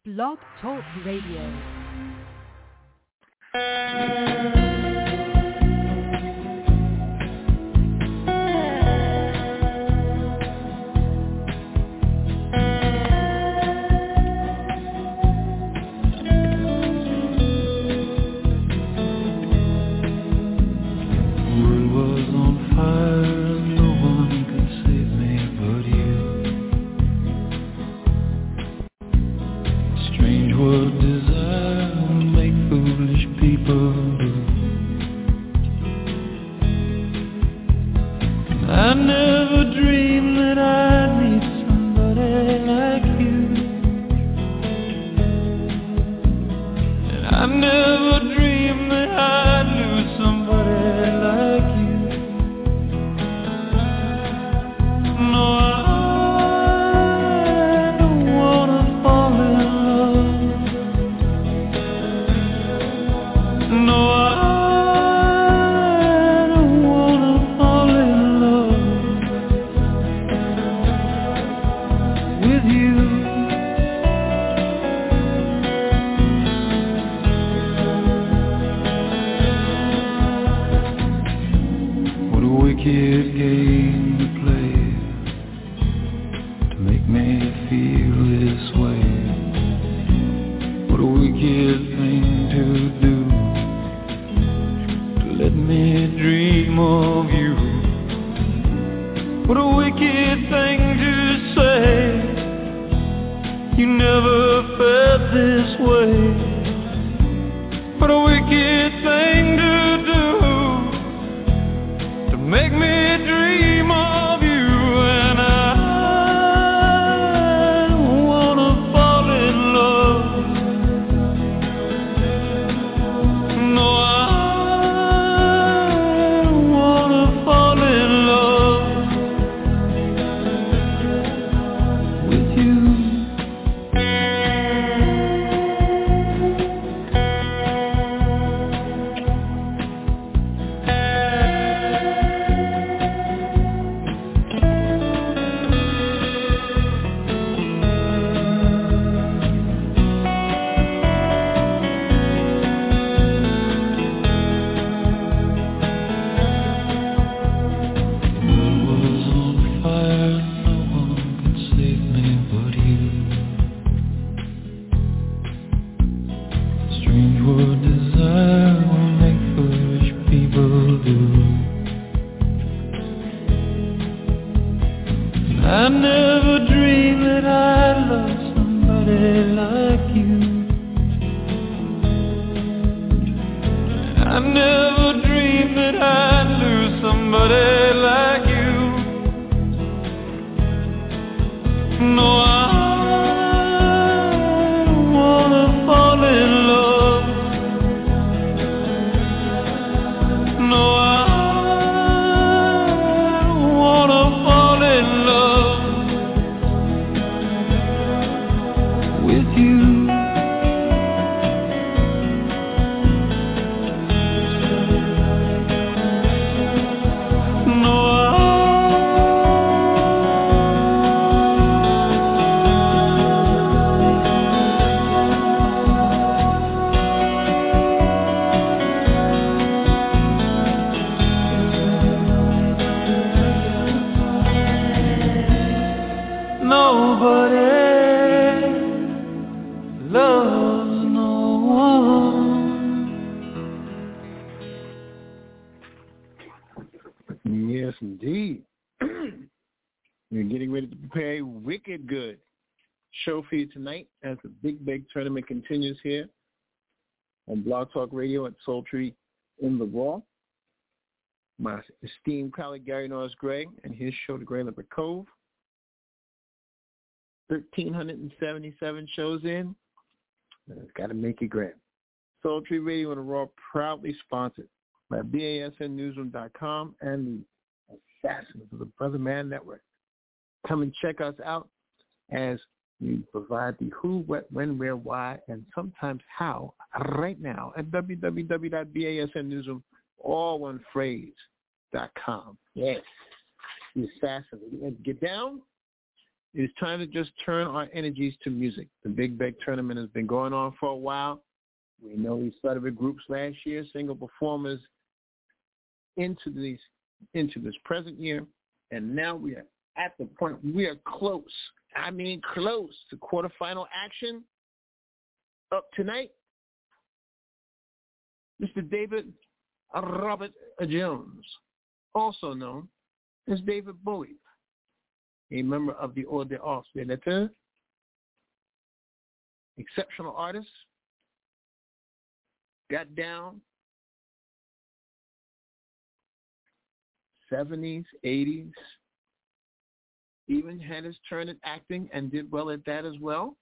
Blog Talk Radio. Show for you tonight as the Big Tournament continues here on Blog Talk Radio at Sultry in the Raw. My esteemed colleague Gary Norris Gray and his show, The Gray Leopard Cove. 1,377 shows in. It's got to make it grand. Sultry Radio and the Raw proudly sponsored by BASNnewsroom.com and the Assassins of the Brother Man Network. Come and check us out as we provide the who, what, when, where, why, and sometimes how right now at www.basnnewsroom, all one phrase.com. Yes, the Assassins. Get down It's time to just turn our energies to music. The Big Beg Tournament has been going on for a while. We know we started with groups last year, single performers into this present year, and now we are at the point we are close. I mean close to quarterfinal action. Up tonight, Mr. David Robert Jones, also known as David Bowie, a member of the Ordre des Lettres, exceptional artist, got down 70s, 80s, even had his turn at acting and did well at that as well.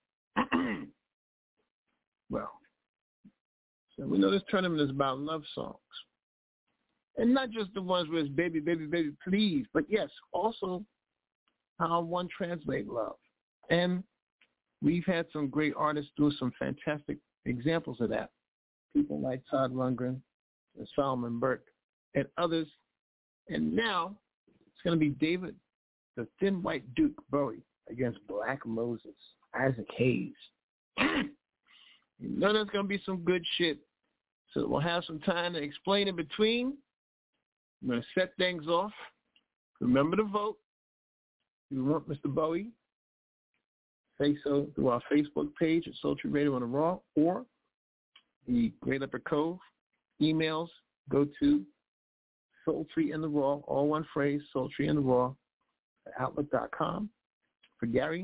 Well, so we know this tournament is about love songs. And not just the ones where it's baby, baby, baby, please, but yes, also how one translate love. And we've had some great artists do some fantastic examples of that. People like Todd Rundgren and Solomon Burke and others. And now it's going to be David, the Thin White Duke Bowie against Black Moses, Isaac Hayes. You know there's going to be some good shit. So we'll have some time to explain in between. I'm going to set things off. Remember to vote. If you want Mr. Bowie, say so through our Facebook page at Sultry Radio on the Raw or the Great Leopard Cove. Emails go to Sultry in the Raw, all one phrase, Sultry in the Raw, at outlook.com. For Gary,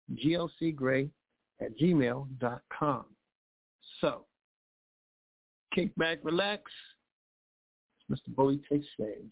glcgray@gmail.com. So, kick back, relax. Mr. Bowie takes stage.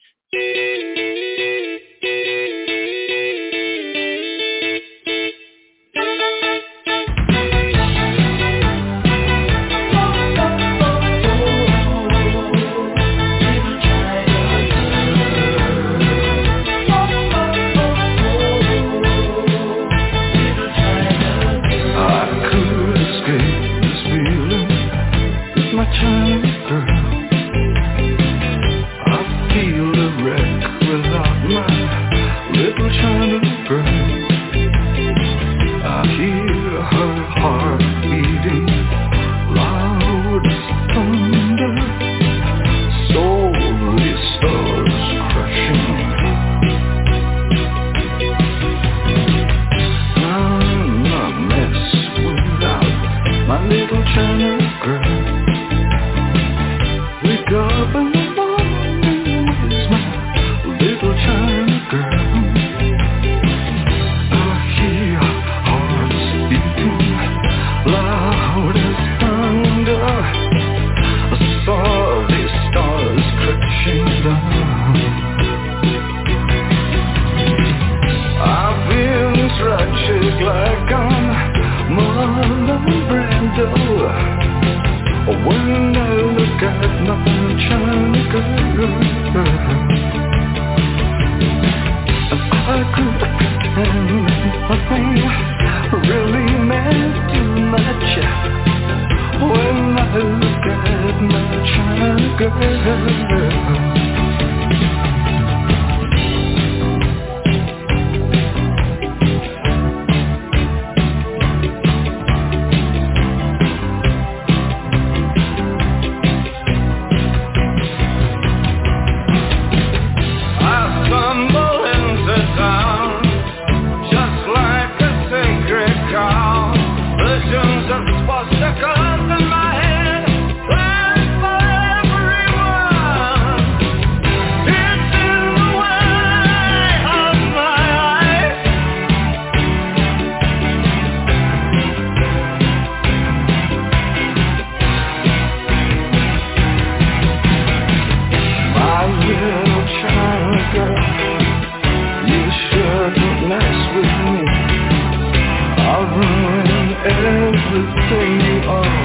Everything you are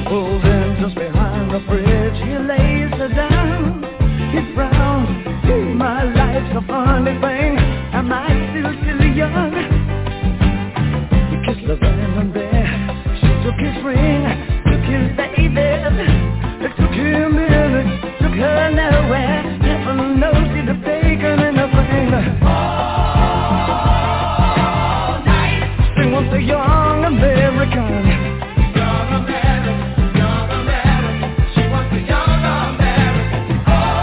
Oh, then just behind the bridge he lays her down. He frowns, my life's a funny thing. Am I still young? He kissed the random there. She took his ring, took his baby. It took him minutes, took her nowhere. Heaven knows he'd have taken anything. All night. She wants a young American. Young American, young American. She wants a young American.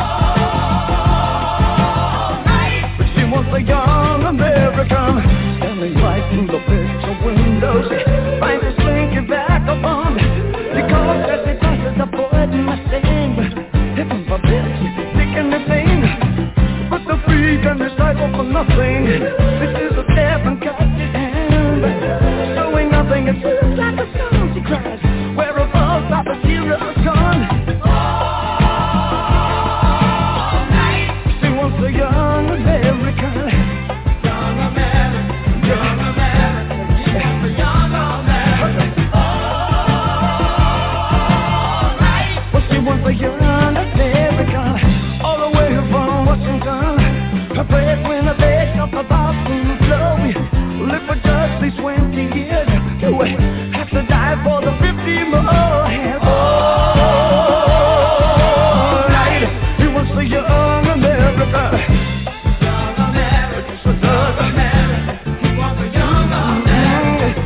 All night. But she wants a young American. Standing right through the picture window, she finds a slinky vagabond. Because as he passes the poet Mustang, heaven forbid she's taking the thing. But the freak and the cycle for nothing. This is a step and cut his hand. Showing nothing, it feels like a song she cries. Whereabouts are the heroes gone? All night. She wants a young American. Young American, young American. She wants a young American. All night. Well, she wants a young American. All the way from Washington. Her breadwinner baked up about to flow. Live for just these 20 years. You have to die for the 50 more years. All night. He wants a young America. Young America. Young America. He wants a young America.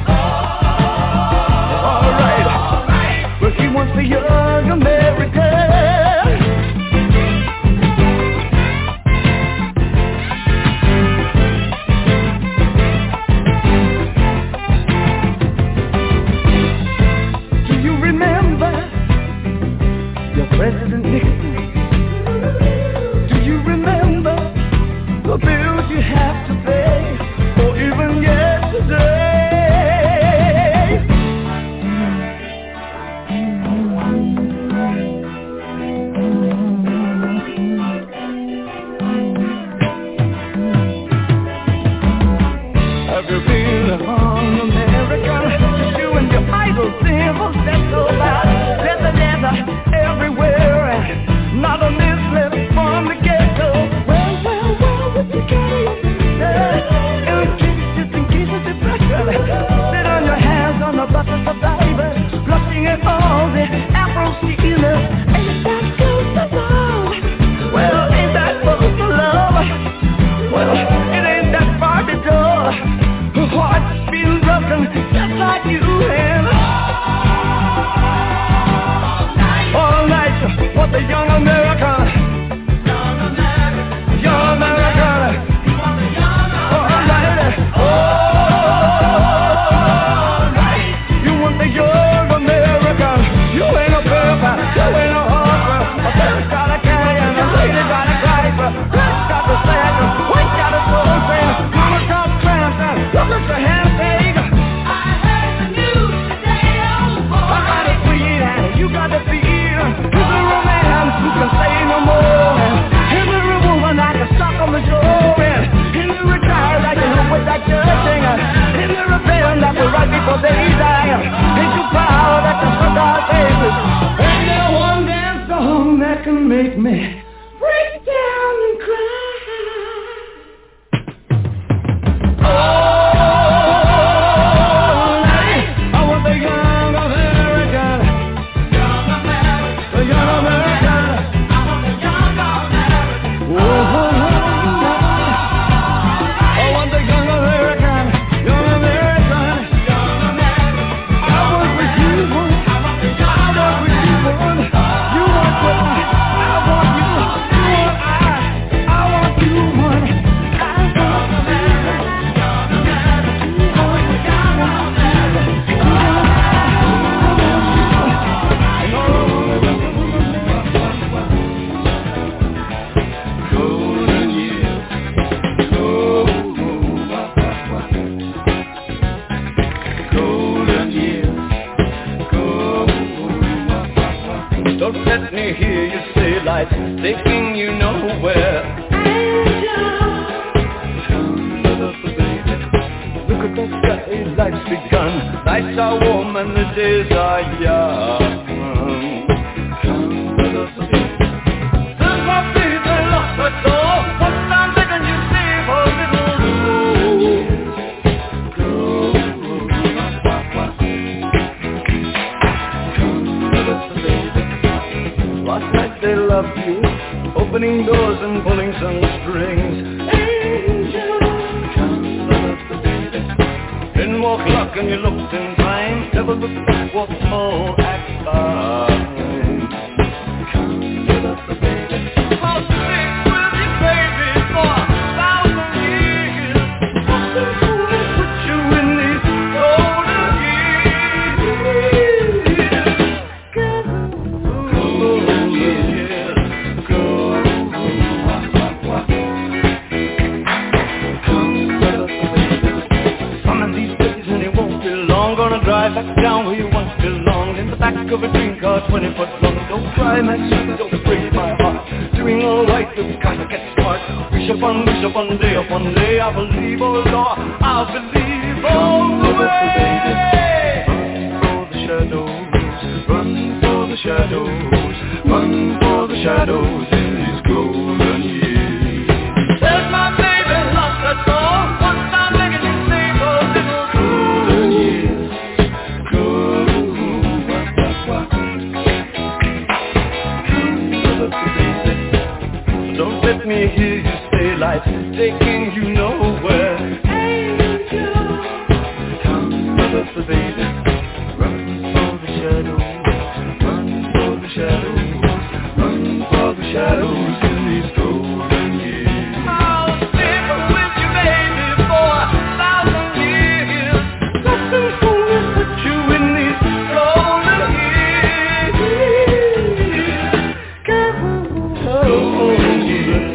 All right. Well, he wants a young America. Do you remember your President Nixon? Do you remember the bills you have to pay, or even yesterday? Have you been among America? Just you and your idol symbols, that's so loud. There's a leather everywhere, and not a miss left from the ghetto. Well, what you carry up in case of depression. Sit on your hands on the buckets of divers, blushing at all the Afro stealers. Ain't that close to love? Well, ain't that close to love? Well, it ain't that far to go. Her heart's been broken just like you and all night. What the young American? Young American. Young American. All night. All night. You want the young American. You ain't a purple. You ain't a hopper. A bear's got a canyon. A lady got a cipher. Red's got the sacker. White's got a soul train. Mama got cramps. Look at your handshake. I heard the news today, oh boy. I got it sweet and you got the beat. Here's a romance who can say no more. Here's a woman I can suck on the shore. Here's a retired I can help with that judging. Here's a rebellion that will right before they die. Ain't you proud that the front our faces? Ain't there one damn song that can make me break down and cry? All night, I want the young American. Young American. The young American. I want the young American. I want the young American. Young American. Young American. I was with you one. I was with you one. You want what I want you. You want I want you one. Don't let me hear you say lights taking you nowhere. Look at the sky, life's begun. Nights are warm and the days are young. love you, opening doors and pulling some strings. Angel, come love the baby. Didn't walk luck and you looked in time, never looked back, walked all at time. Come love the baby. I'll stick with you, baby, for 1,000 years. Nothing will put you in these golden years. Drive back down where you once belonged, in the back of a dream car 20 foot long. Don't cry, my sweet, don't break my heart. Doing all right, you've got to get smart. Wish upon day upon day. I believe, oh Lord, I believe all the way. Run for the shadows, run for the shadows, run for the shadows in these golden years. There's my baby lost her soul. Once I'm making you sing for little golden years. Don't let me hear you say life's taking you nowhere. Angel, come with us, baby. Run for the shadows, run for the shadows, run for the shadows in these golden years. I'll stay with you, baby, for 1,000 years. Nothing will put you in these golden years. Golden years.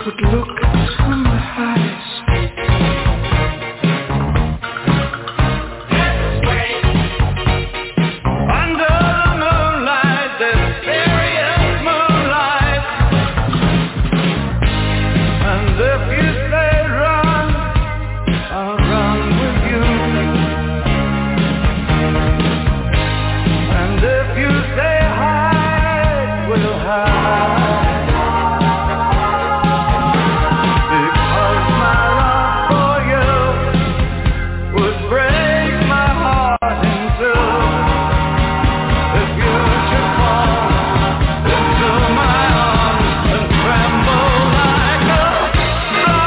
could look into my eyes. Under the moonlight, the mysterious moonlight. And if you say run, I'll run with you. And if you say hide, we'll hide. Fly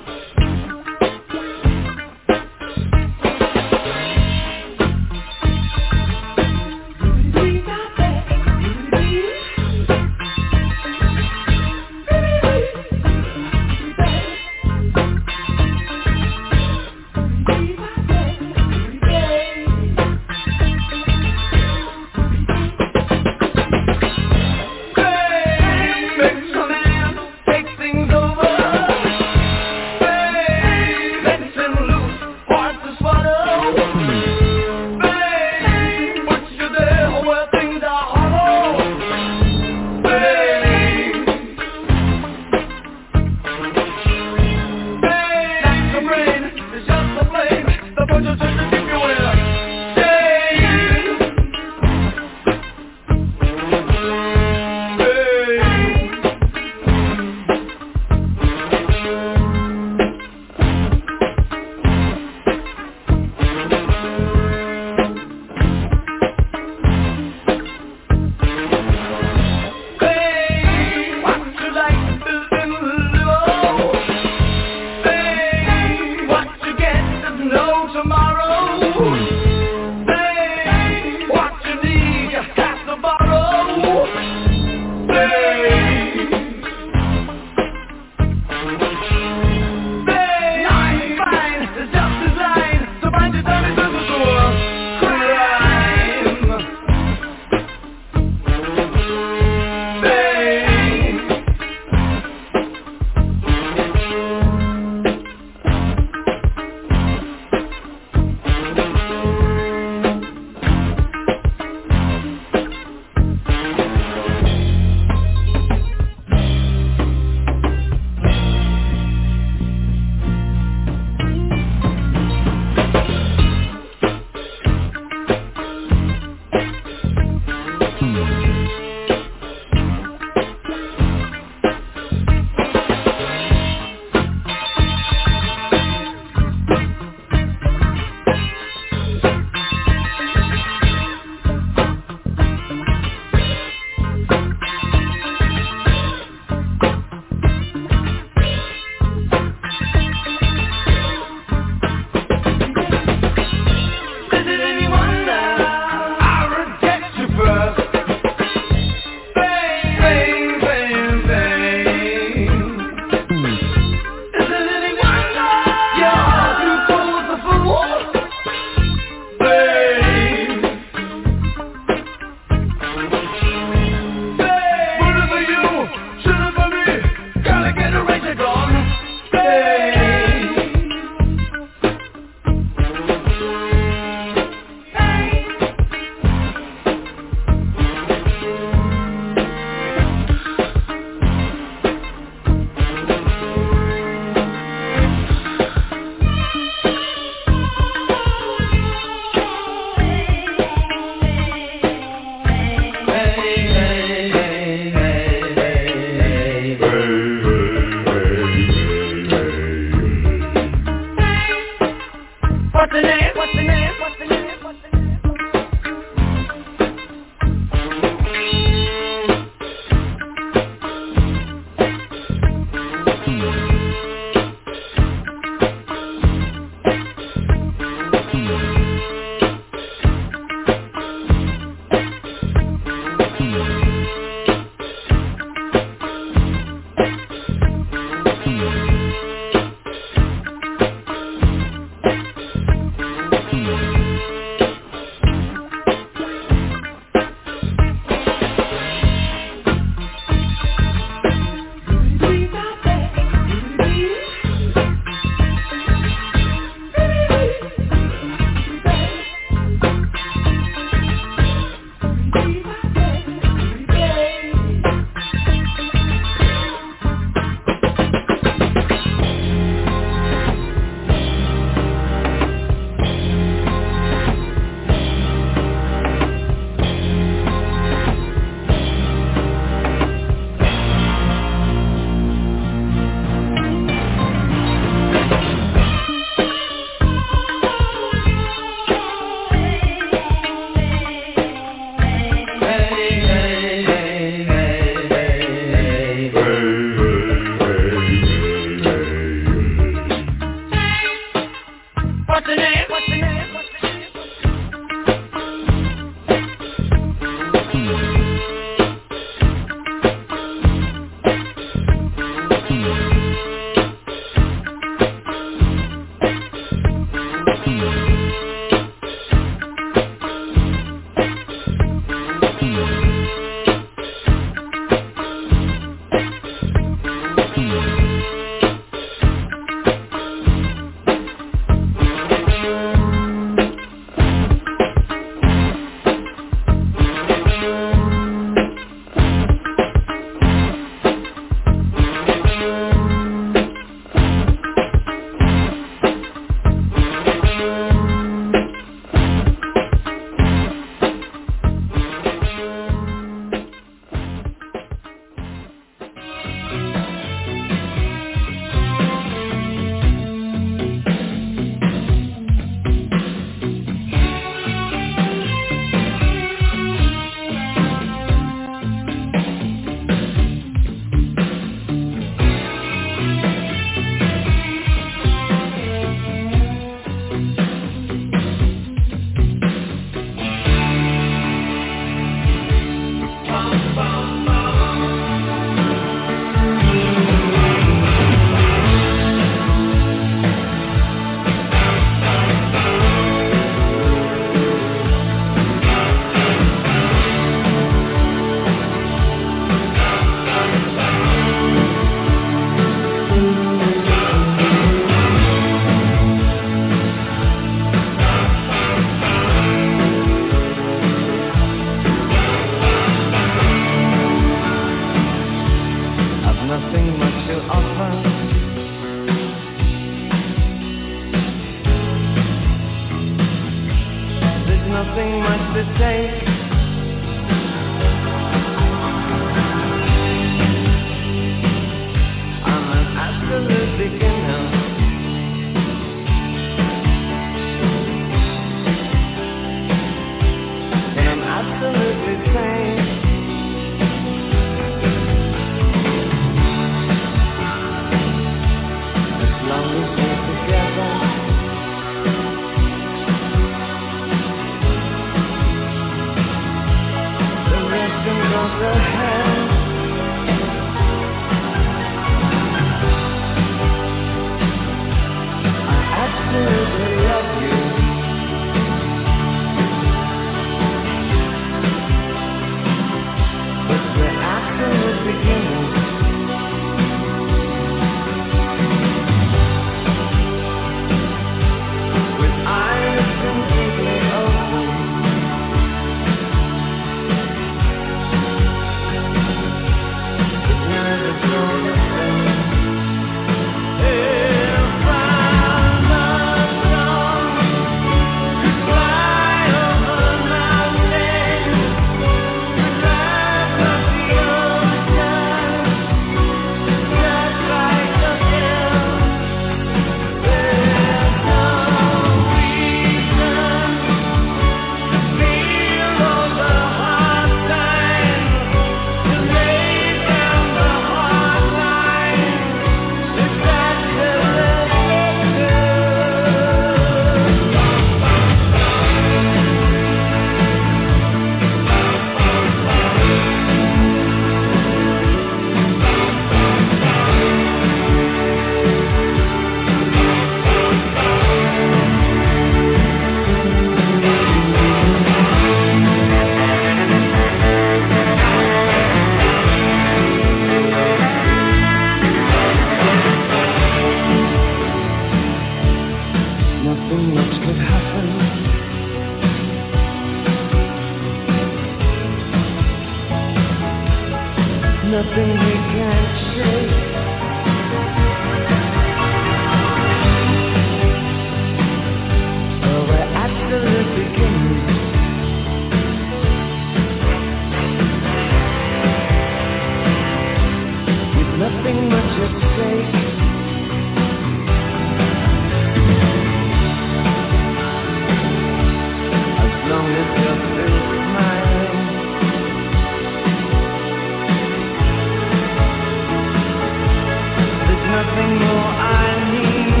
nothing more I need.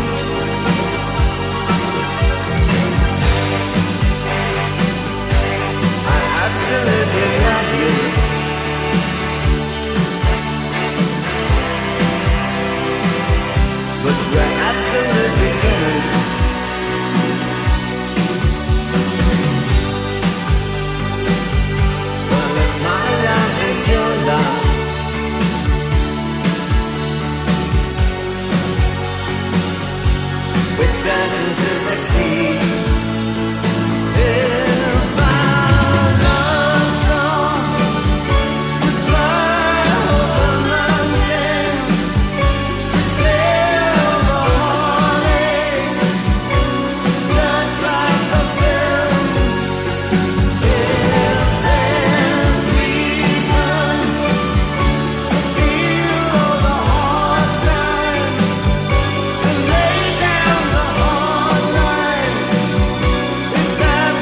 I absolutely love you. But we're absolutely beginners. Well, if my love is your love, we're turning to the key. If our love song would fly over mountains, sail the heartache, just like a film. If there's reason to feel all the hard times and lay down the hard nights, it's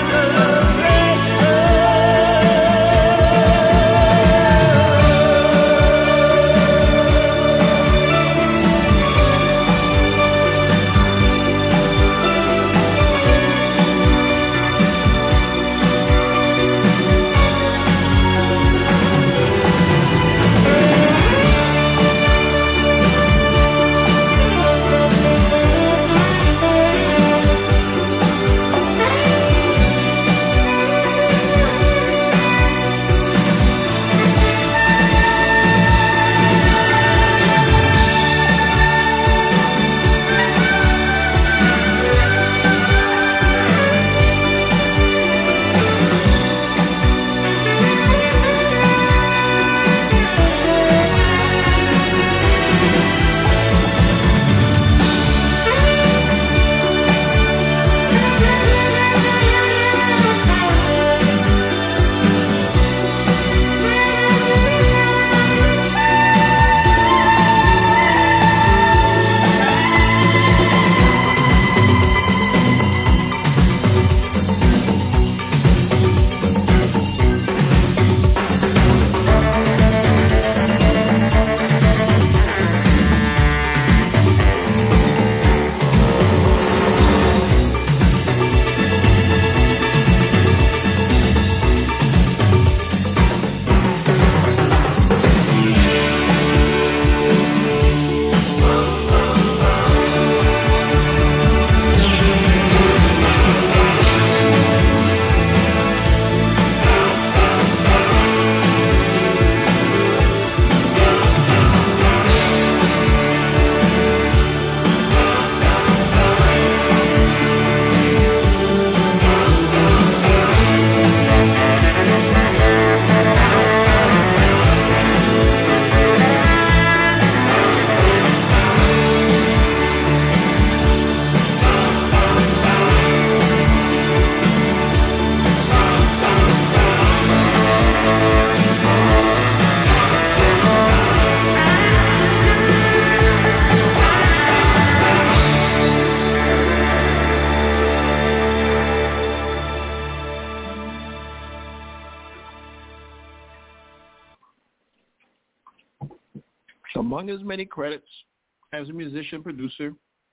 Among his many credits as a musician producer,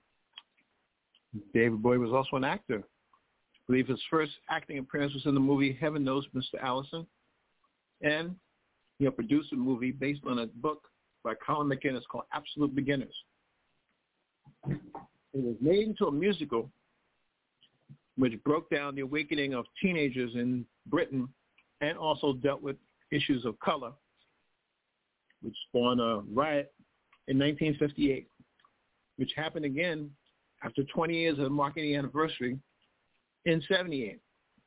David Bowie was also an actor. I believe his first acting appearance was in the movie Heaven Knows Mr. Allison, and he produced a movie based on a book by Colin McInnes called Absolute Beginners. It was made into a musical which broke down the awakening of teenagers in Britain and also dealt with issues of color, which spawned a riot in 1958, which happened again after 20 years of marking the anniversary in 78.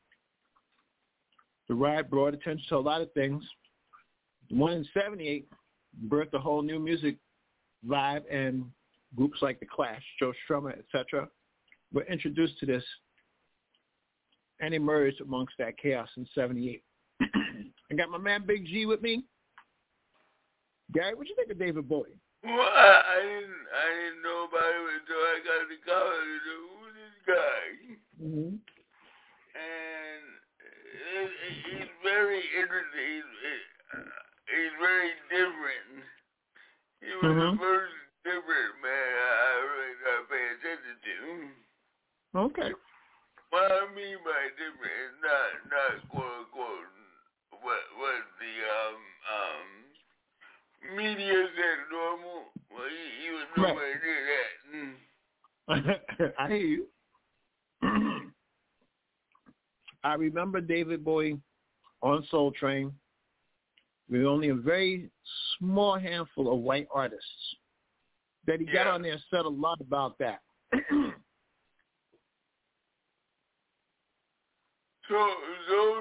The riot brought attention to a lot of things. The one in 78 birthed a whole new music vibe, and groups like The Clash, Joe Strummer, etc., were introduced to this and emerged amongst that chaos in 78. I got my man Big G with me. Gary, what you think of David Bowie? Well, I didn't know about him until I got to college. Who's this guy? Mm-hmm. And he's very interesting. He's very different. He was the first different man. Okay. What I mean by different is not quote unquote what the media said normal. Well, he was nowhere near that. I hear you. I remember David Bowie on Soul Train with only a very small handful of white artists that he got on there and said a lot about that. Soul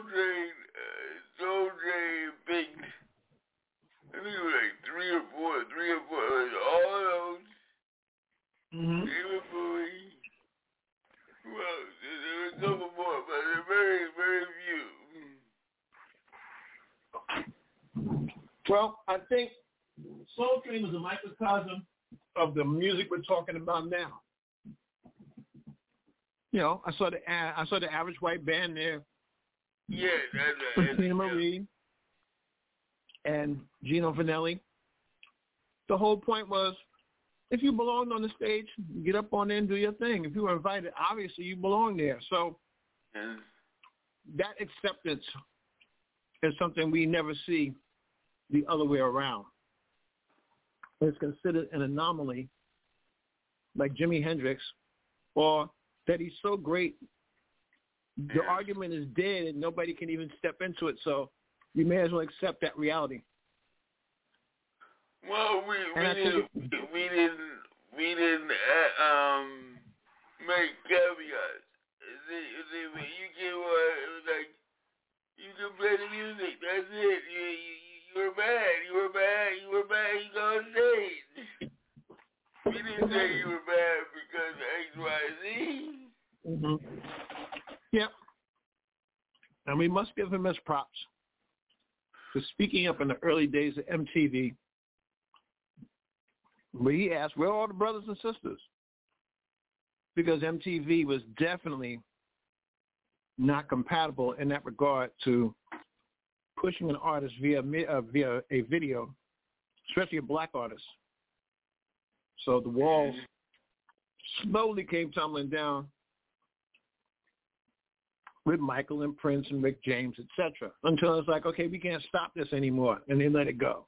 Train picked, I think it was like three or four, all those. David Bowie. Well, there were a couple more, but they're very, very few. Well, I think Soul Train was a microcosm of the music we're talking about now. You know, I saw the Average White Band there. Yeah, that's Christina Marie and Gino Vanelli. The whole point was, if you belonged on the stage, get up on there and do your thing. If you were invited, obviously you belong there. So that acceptance is something we never see the other way around. It's considered an anomaly, like Jimi Hendrix, or that he's so great, the argument is dead and nobody can even step into it. So you may as well accept that reality. Well, we didn't make caveats. See, when you get like, you can play the music. That's it. You were bad. You go on stage. We didn't say you were bad because of X, Y, Z. Mm-hmm. Yep. And we must give him his props for speaking up in the early days of MTV, where he asked, where are all the brothers and sisters? Because MTV was definitely not compatible in that regard to pushing an artist via a video, especially a black artist. So the walls slowly came tumbling down with Michael and Prince and Rick James, etc., until it's like, okay, we can't stop this anymore, and they let it go.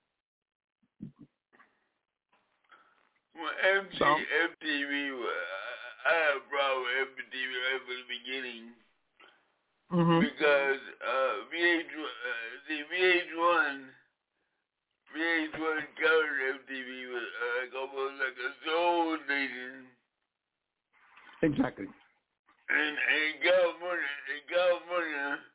Well, MTV, I had a problem with MTV right from the beginning. Mm-hmm. Because VH1 covered MTV was almost like a soul station. Exactly. And in California,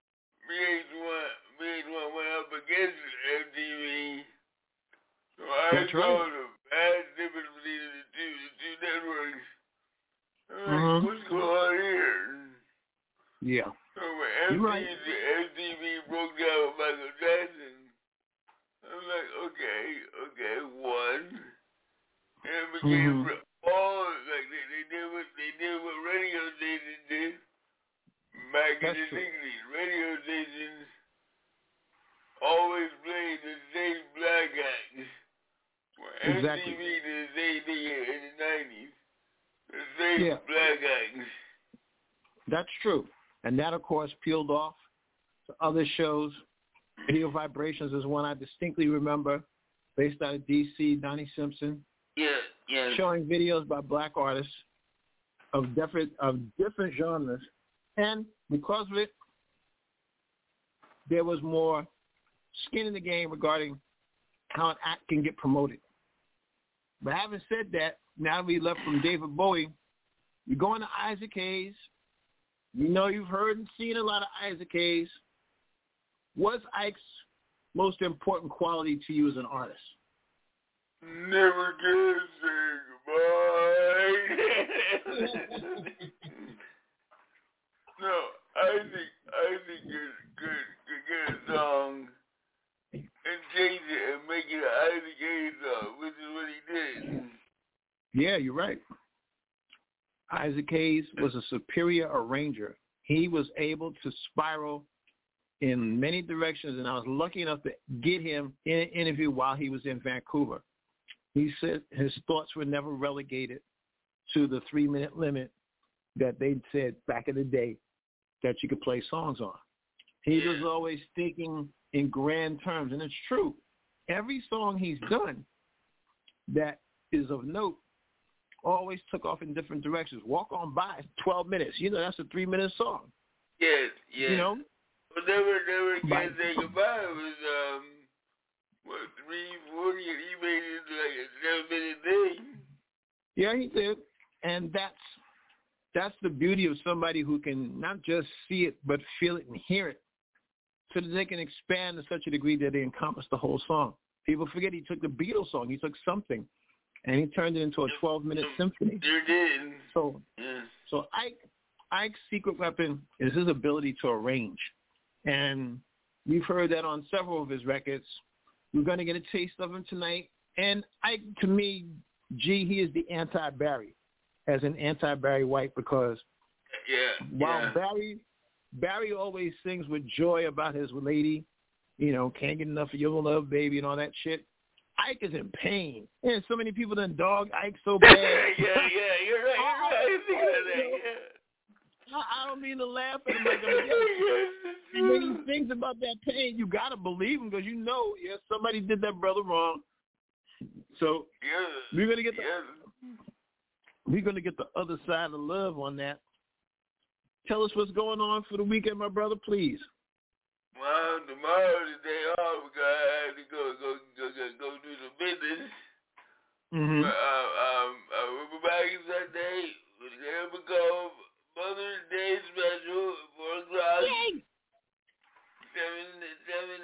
VH1 went up against MTV. So I saw the vast difference between the two networks. I'm like, what's going on here? Yeah. So when MTV broke down with Michael Jackson, I was like, okay, one. And it became all, like, they did what radio stations did back in the 60s. Radio stations always played the same black acts. Exactly. MTV did the same thing in the 90s. The same black acts. That's true. And that, of course, peeled off to other shows. Video Vibrations is one I distinctly remember, based out of D.C., Donnie Simpson. Yeah. Showing videos by black artists of different genres. And because of it, there was more skin in the game regarding how an act can get promoted. But having said that, now we left from David Bowie, we're going to Isaac Hayes. You know, you've heard and seen a lot of Isaac Hayes. What's Ike's most important quality to you as an artist? Never get to say goodbye. No, I think could get a song and change it and make it an Isaac Hayes song, which is what he did. Yeah, you're right. Isaac Hayes was a superior arranger. He was able to spiral in many directions, and I was lucky enough to get him in an interview while he was in Vancouver. He said his thoughts were never relegated to the 3-minute limit that they said back in the day that you could play songs on. He was always thinking in grand terms, and it's true. Every song he's done that is of note always took off in different directions. Walk On By, 12 minutes. You know, that's a 3-minute song. Yes, yes. You know? But never Can't Say Goodbye was, 3:40, and he made it like a 7-minute thing. Yeah, he did. And that's the beauty of somebody who can not just see it, but feel it and hear it, so that they can expand to such a degree that they encompass the whole song. People forget he took the Beatles song. He took something, and he turned it into a 12-minute symphony. You did. So Ike's secret weapon is his ability to arrange. And we've heard that on several of his records. We're going to get a taste of him tonight. And Ike, to me, he is the anti-Barry, as an anti-Barry White, because while Barry always sings with joy about his lady, you know, can't get enough of your love, baby, and all that shit, Ike is in pain. And so many people done dog Ike so bad. You're right. I don't mean to laugh at him like when he thinks about that pain, you got to believe him, because you know, somebody did that brother wrong. So we're going to get the other side of love on that. Tell us what's going on for the weekend, my brother, please. Well, tomorrow's the day off because I have to go do the business. Mm-hmm. We'll be back Sunday with the Cove Mother's Day special, 4 o'clock. Yay! 7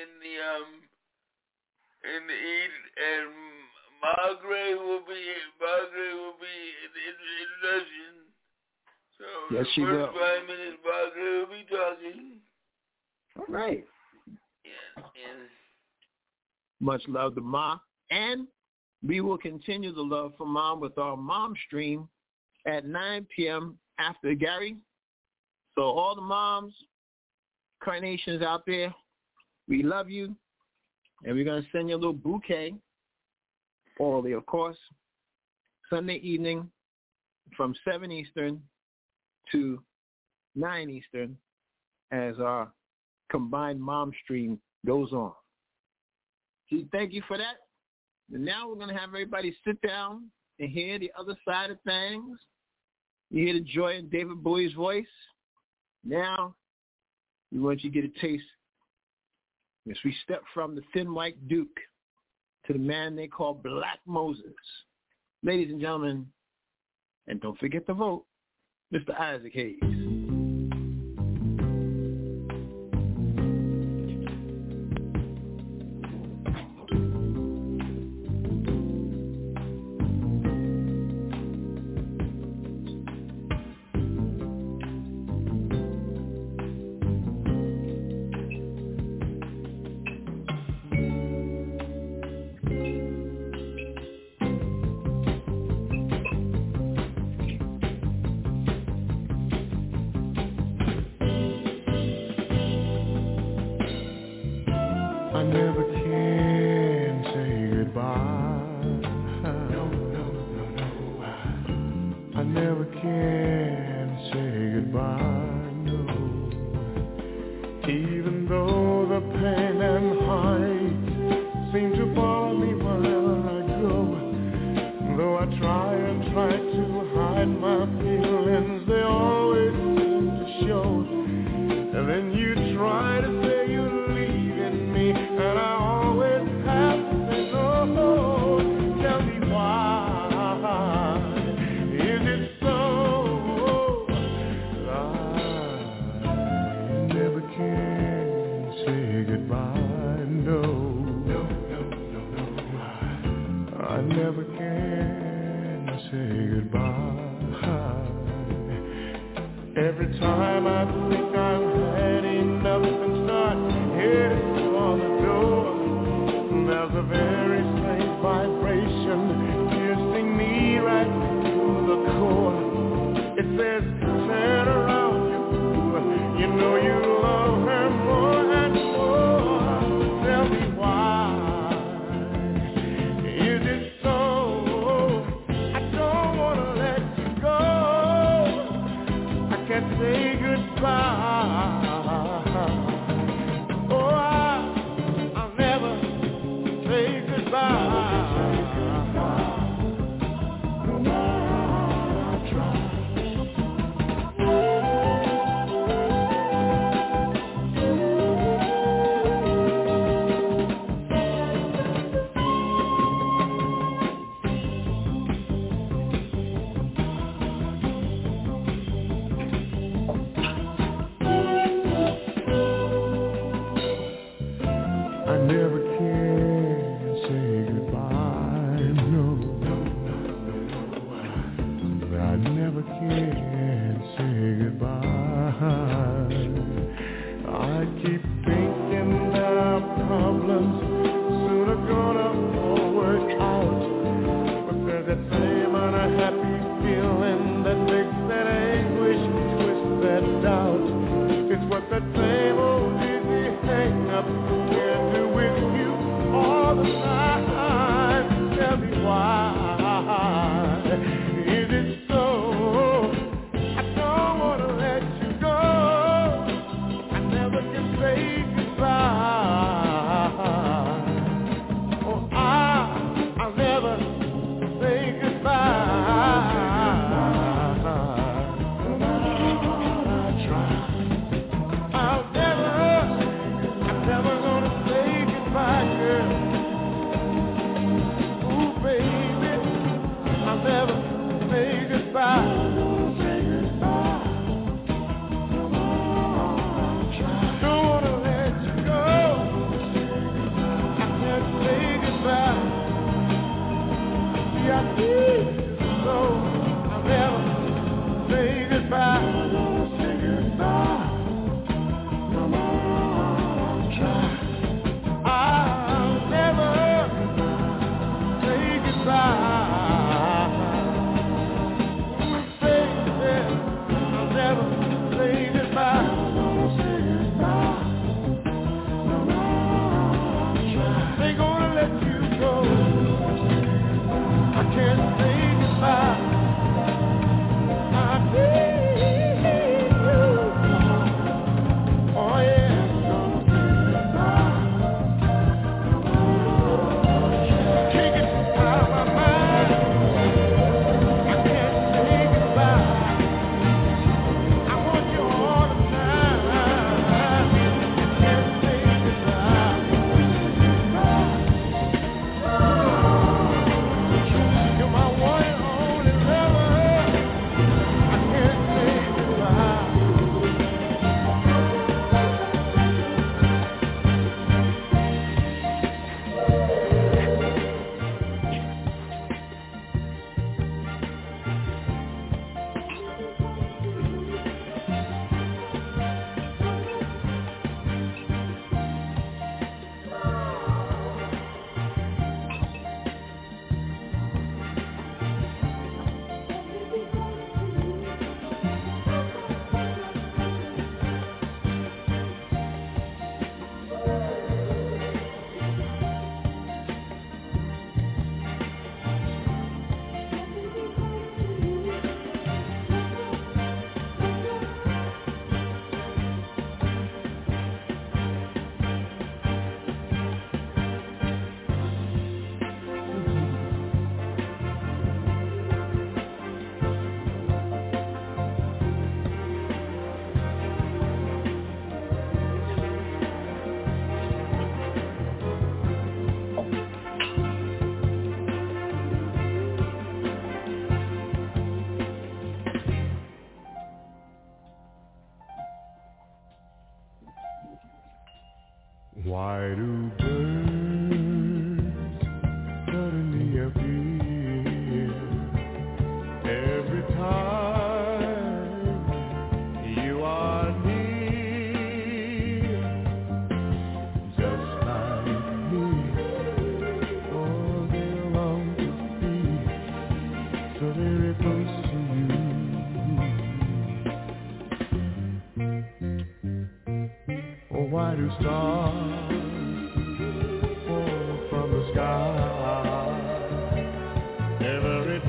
in the east, and Margaret will be in the introduction. So yes, she will. First 5 minutes, Margaret will be talking. All right. Yes. Much love to Ma. And we will continue the love for Mom with our Mom stream at 9 p.m. after Gary. So all the moms, carnations out there, we love you. And we're going to send you a little bouquet, orally, of course, Sunday evening from 7 Eastern to 9 Eastern as our combined Mom stream goes on. So thank you for that. And now we're going to have everybody sit down and hear the other side of things. You hear the joy in David Bowie's voice. Now we want you to get a taste as we step from the thin white Duke to the man they call Black Moses. Ladies and gentlemen, and don't forget to vote, Mr. Isaac Hayes. never can say goodbye. I keep thinking that our problems soon are gonna work out, but there's that same unhappy feeling that makes that anguish twist that doubt. It's what that same old easy hang up can do with you all the time. Tell me why. Is it so? I don't want to let you go. I never can say goodbye. Oh, I'll never say goodbye. Why do birds suddenly appear every time you are near? Just like me, oh, they long to be so very close to you. Oh, why do stars every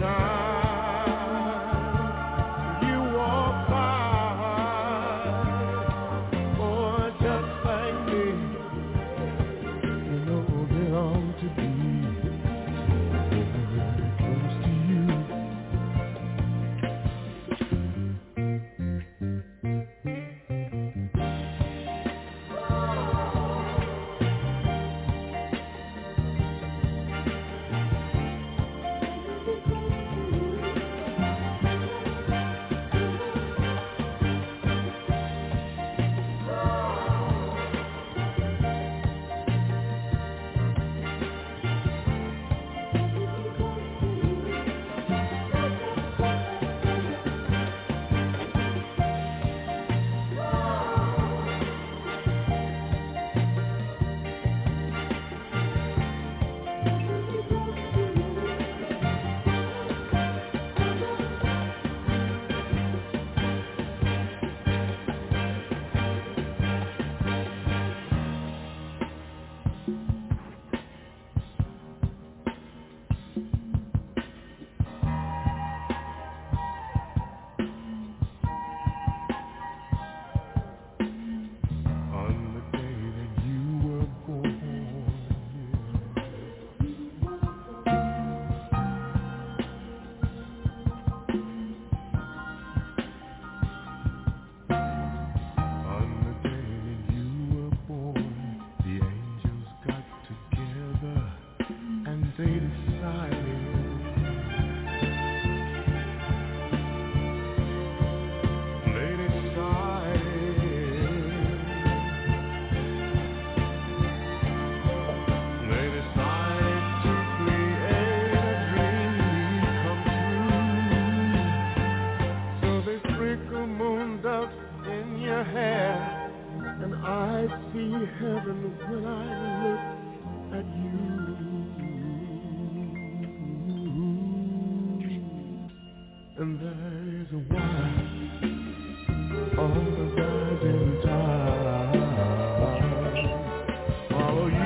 time you walk by? Oh, just like me, you know they long to be very close to you. heaven when I look at you. And that is why all the guys in town follow you.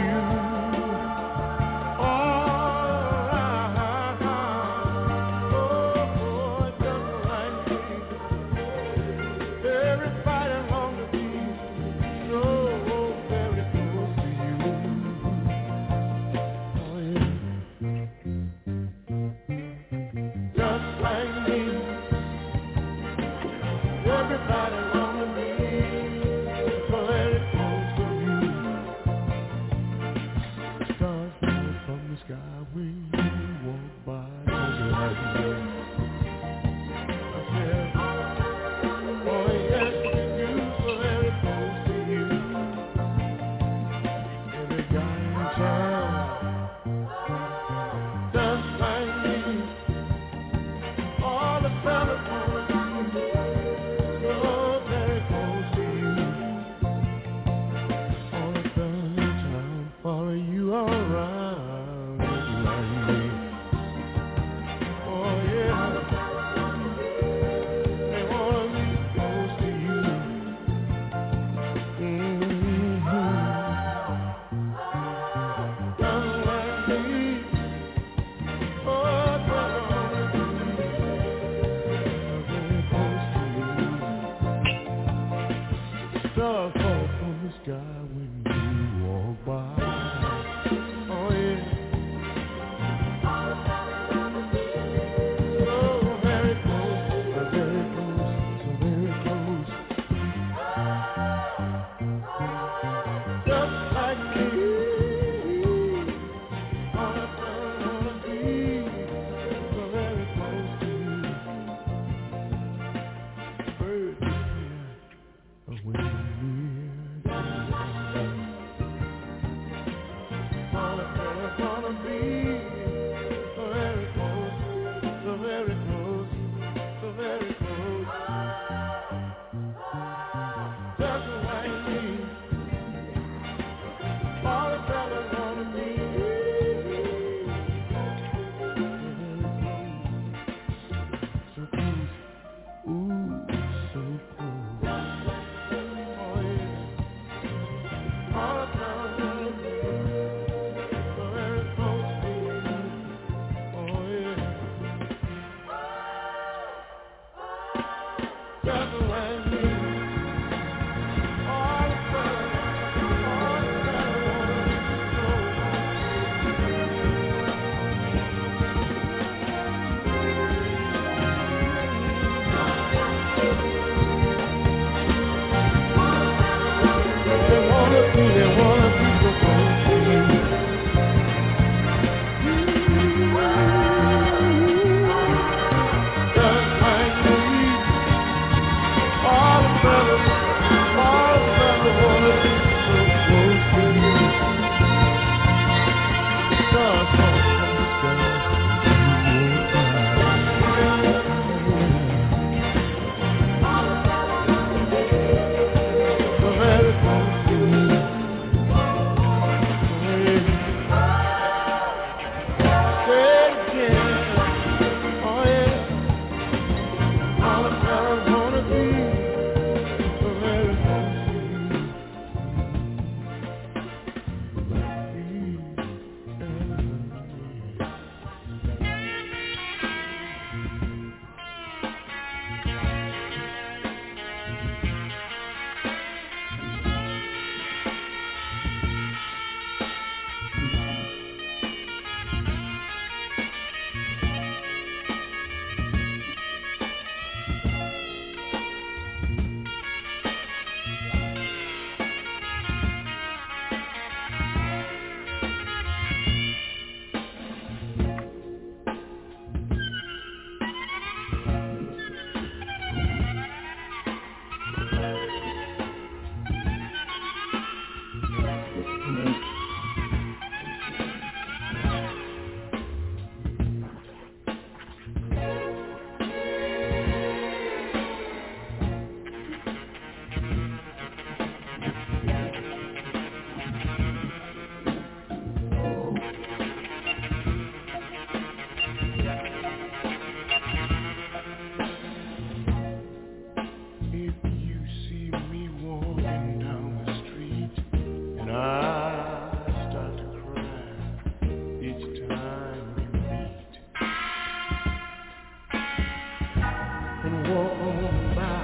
walk on by.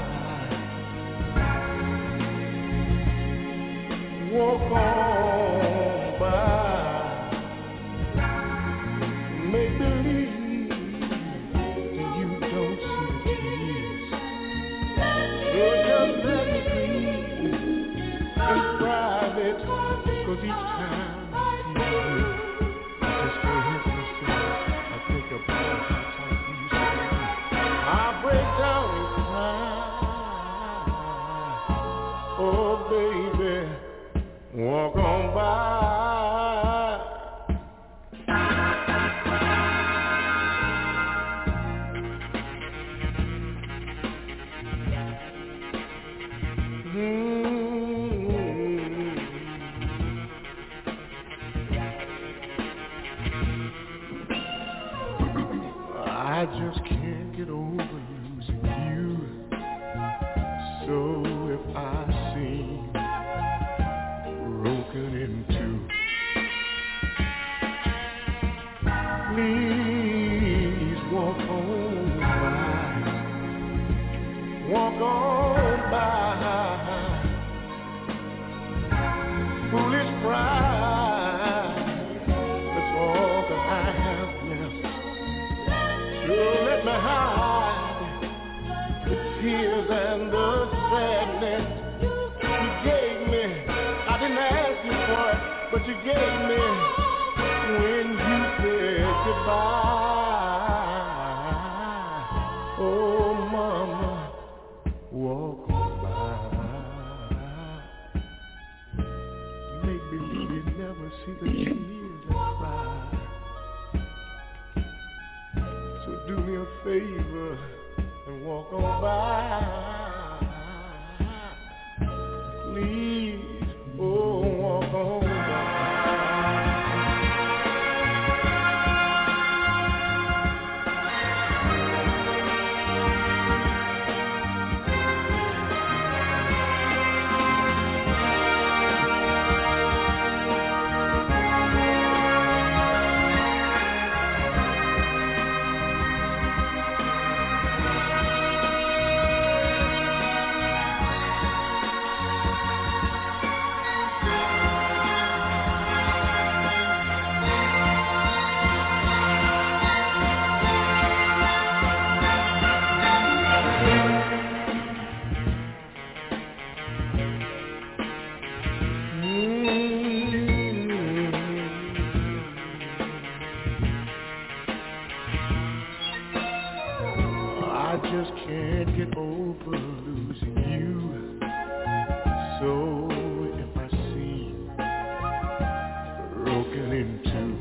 Walk on by. Make believe that you don't see the tears. So just let me breathe in private, 'cause each time I see you, I just can't help myself. I think about how tight we used to be. I break down and cry. Oh baby, walk on by. I just can't get over losing you. So if I seem broken in two, please walk on by. Walk on by. Foolish pride, that's all that I have left. So let me hide the tears and the sadness you gave me. I didn't ask you for it, but you gave me when you said goodbye. Oh mama, walk on by. Make believe you never see the tears I cry. So do me a favor and walk on by. Please, oh, walk on by. I just can't get over losing you. So if I seem broken in two,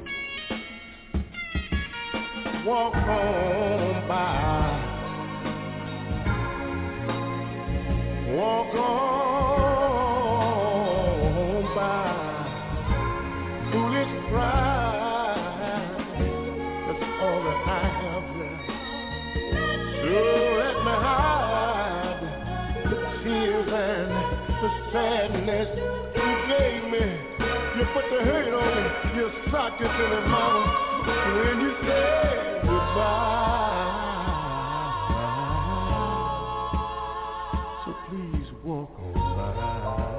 walk on by. Walk on by. Foolish pride, that's all that I have left. So let me hide the tears and the sadness you gave me. You put the hurt on me, you socked it to me, mama, when you said goodbye. So please walk on by.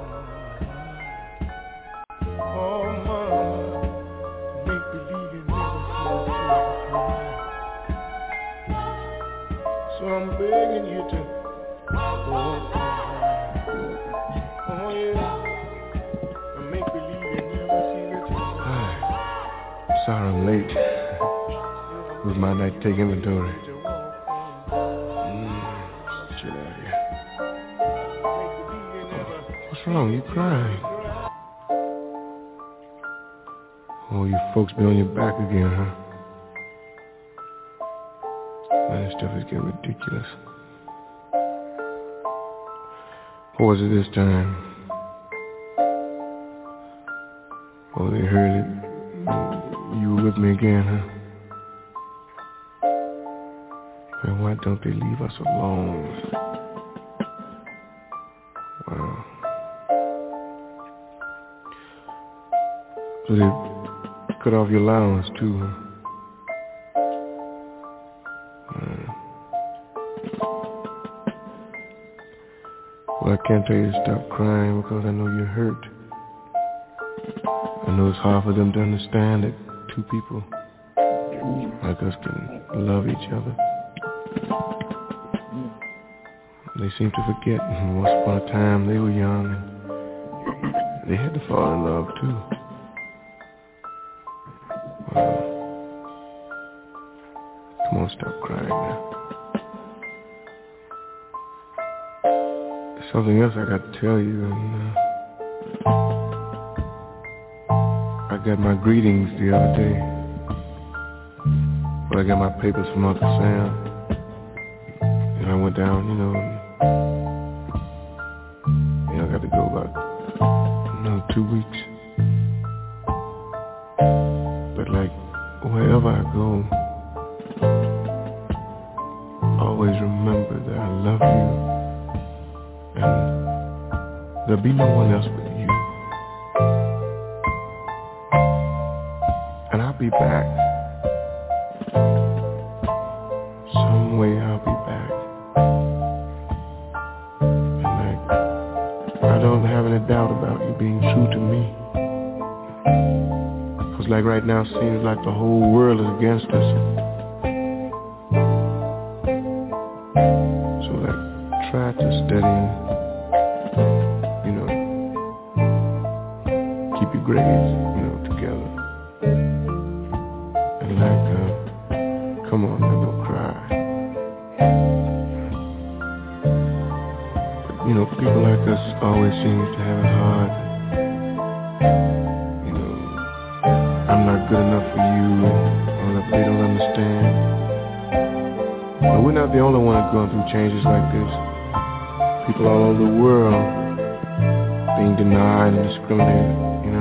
Oh mama, make believe you never see the tears I cry. So I'm begging you to walk on by. Oh yeah, and make believe you never see the tears. Sorry I'm late. It was my night to take inventory. Chill out here. What's wrong? You crying? Oh, you folks been on your back again, huh? Man, this stuff is getting ridiculous. What was it this time? Oh, they heard it. You were with me again, huh? And why don't they leave us alone? Wow. So they cut off your allowance too, huh? Well, I can't tell you to stop crying because I know you're hurt. I know it's hard for them to understand that two people like us can love each other. They seem to forget once upon a time they were young and they had to fall in love too. Well, come on, stop crying now. There's something else I got to tell you, and I got my greetings the other day. Well, I got my papers from Uncle Sam, and I went down, I got to go about another 2 weeks. But like, wherever I go, always remember that I love you, and there'll be no one else but you. And I'll be back. Some way I'll be back. And I don't have any doubt about you being true to me. Cause like right now, it seems like the whole world is against us. So like, try to steady, keep your grades, together. And like, come on now, don't cry. But, people like us always seem to have it hard. I'm not good enough for you, or if they don't understand. But we're not the only ones going through changes like this. People all over the world being denied and discriminated,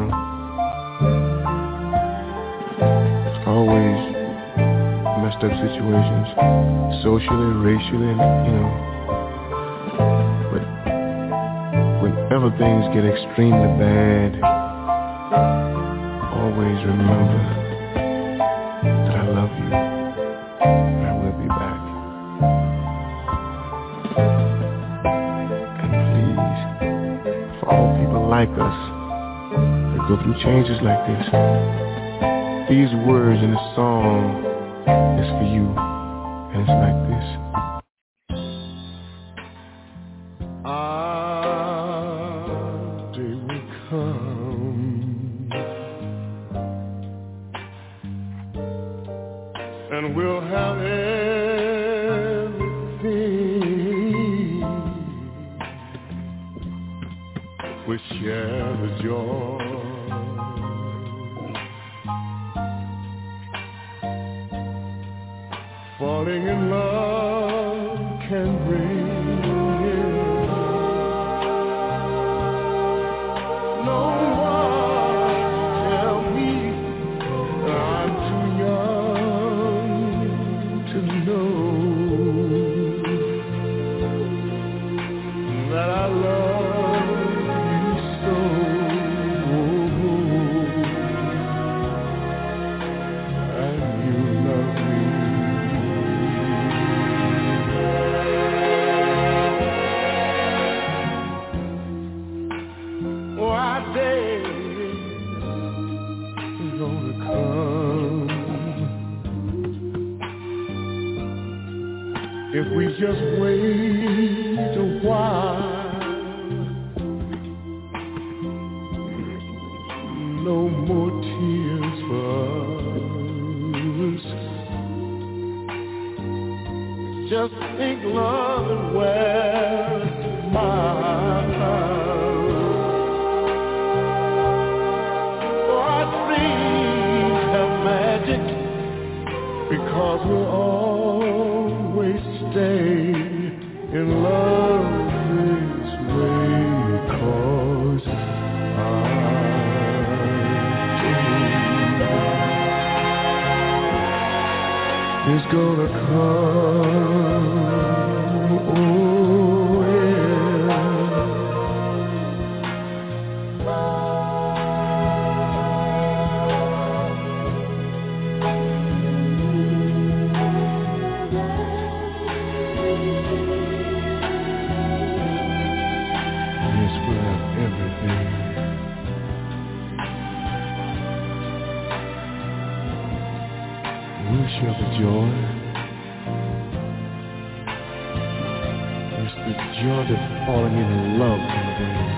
It's always messed up situations, socially, racially, But whenever things get extremely bad, always remember that I love you, and I will be back. And please, for all people like us that go through changes like this, these words in the song is for you, and it's like this. Day will come, and we'll have everything. We'll share the joy. Falling in love can bring it. No one tell me I'm too young to know that I love you so. And you love me. If we just wait a while, no more tears for us. Just think love and wear a smile. Our dreams have magic because we're always stay in love this way, 'cause is gonna come. Oh yeah. share the joy. It's the joy that's falling in love from the brain.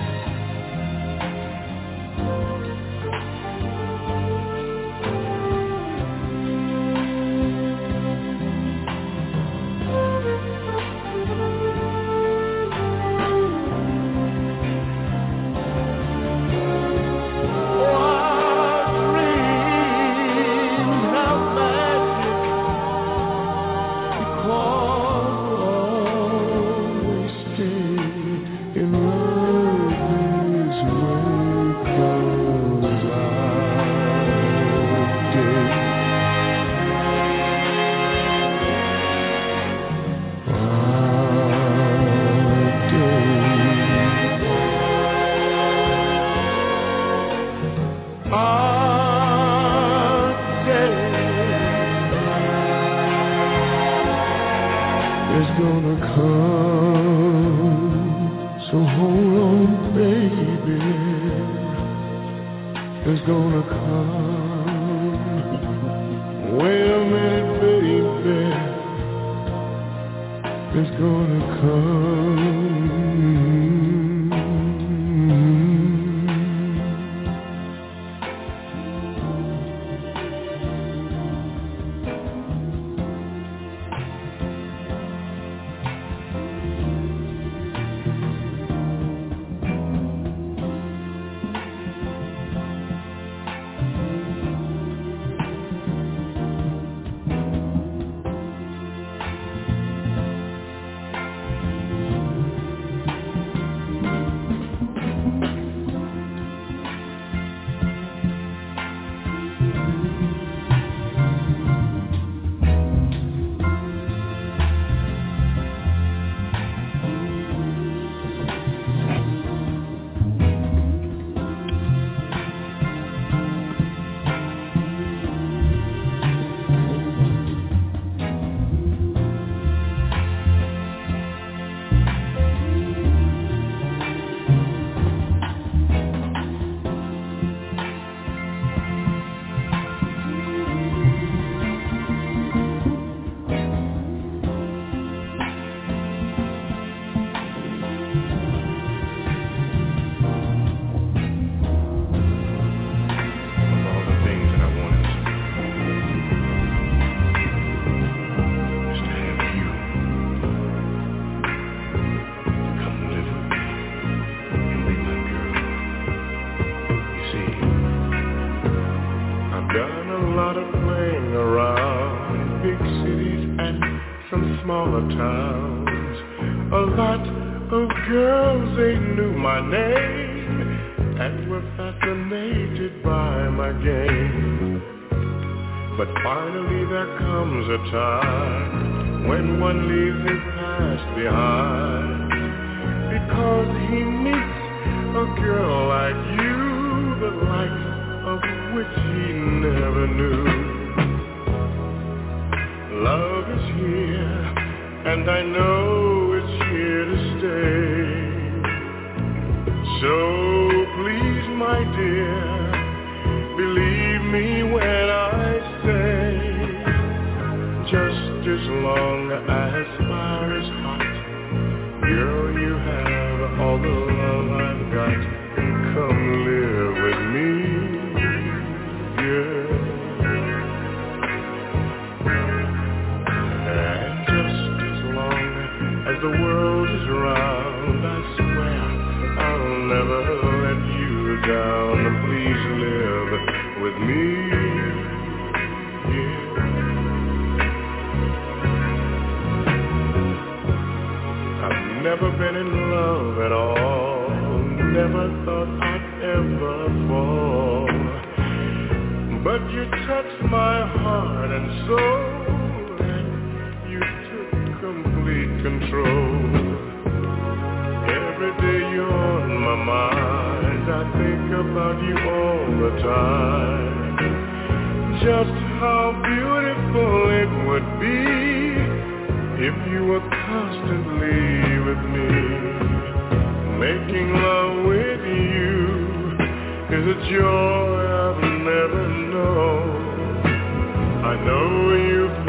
Joy I've never known. I know you've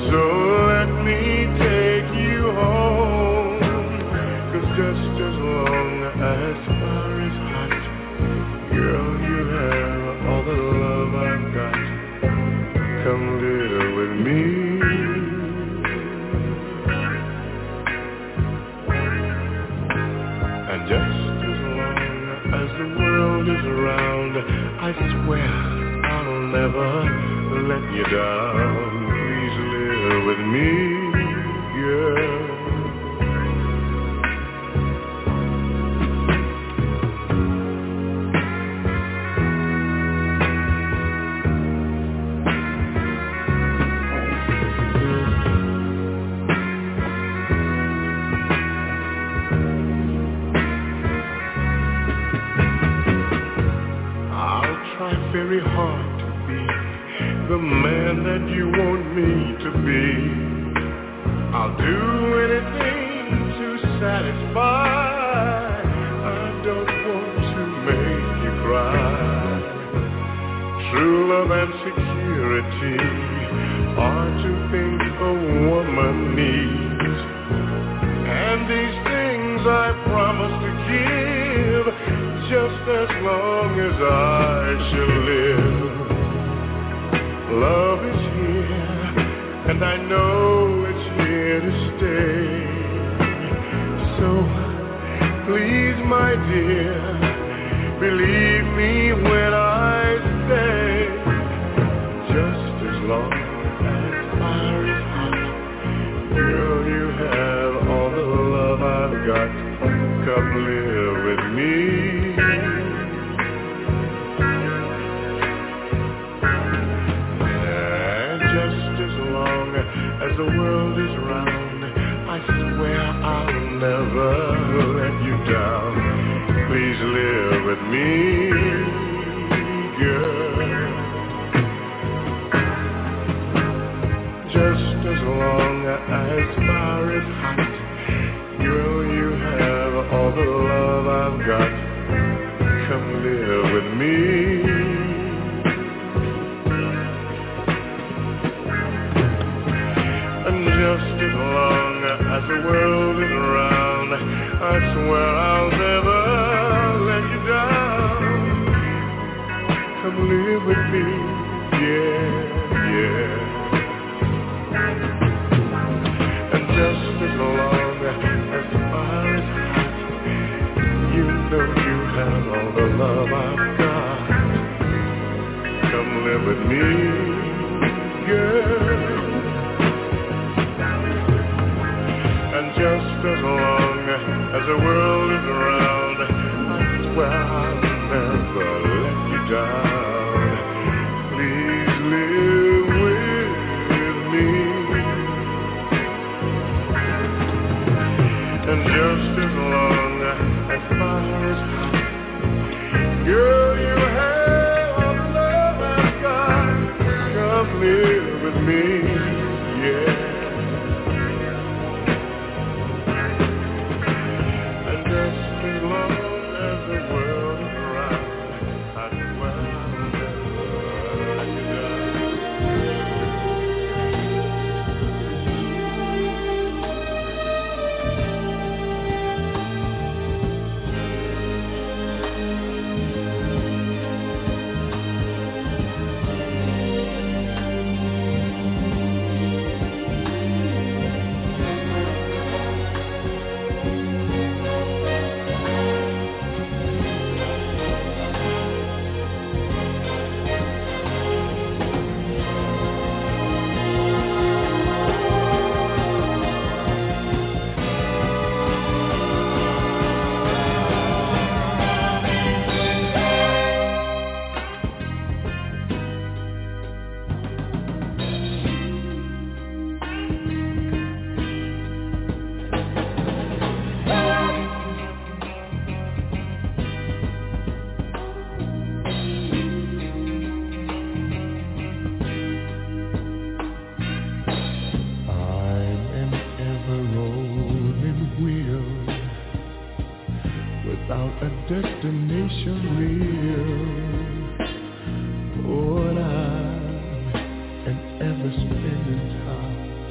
So let me take you home, 'cause just as long as fire is hot, girl, you have all the love I've got. Come live with me. And just as long as the world is around, I swear I'll never let you down. Please live with me, girl. Very hard to be the man that you want me to be. I'll do anything to satisfy. I don't want to make you cry. True love and security are two things a woman needs, and these things I promise to give, just as long as I shall live. Love is here, and I know it's here to stay. So please, my dear, believe me when I say, just as long as fire is hot, girl, you have all the love I've got. Come live with me. As the world is round, I swear I'll never let you down. Please live with me, girl. Just as long as fire is hot, girl, you have all the love I've got. Come live with me. Just as long as the world is around, I swear I'll never let you down. Come live with me, yeah, yeah. And just as long as the fire is hot, you know you have all the love I've got. Come live with me, girl. Just as long as the world is around, I swear I'll never let you down. Please live with me. And just as long as fire is hot, girl, you have all the love I've got. Come live with me, yeah. Destination real. Oh, and I'm an ever-spinning top.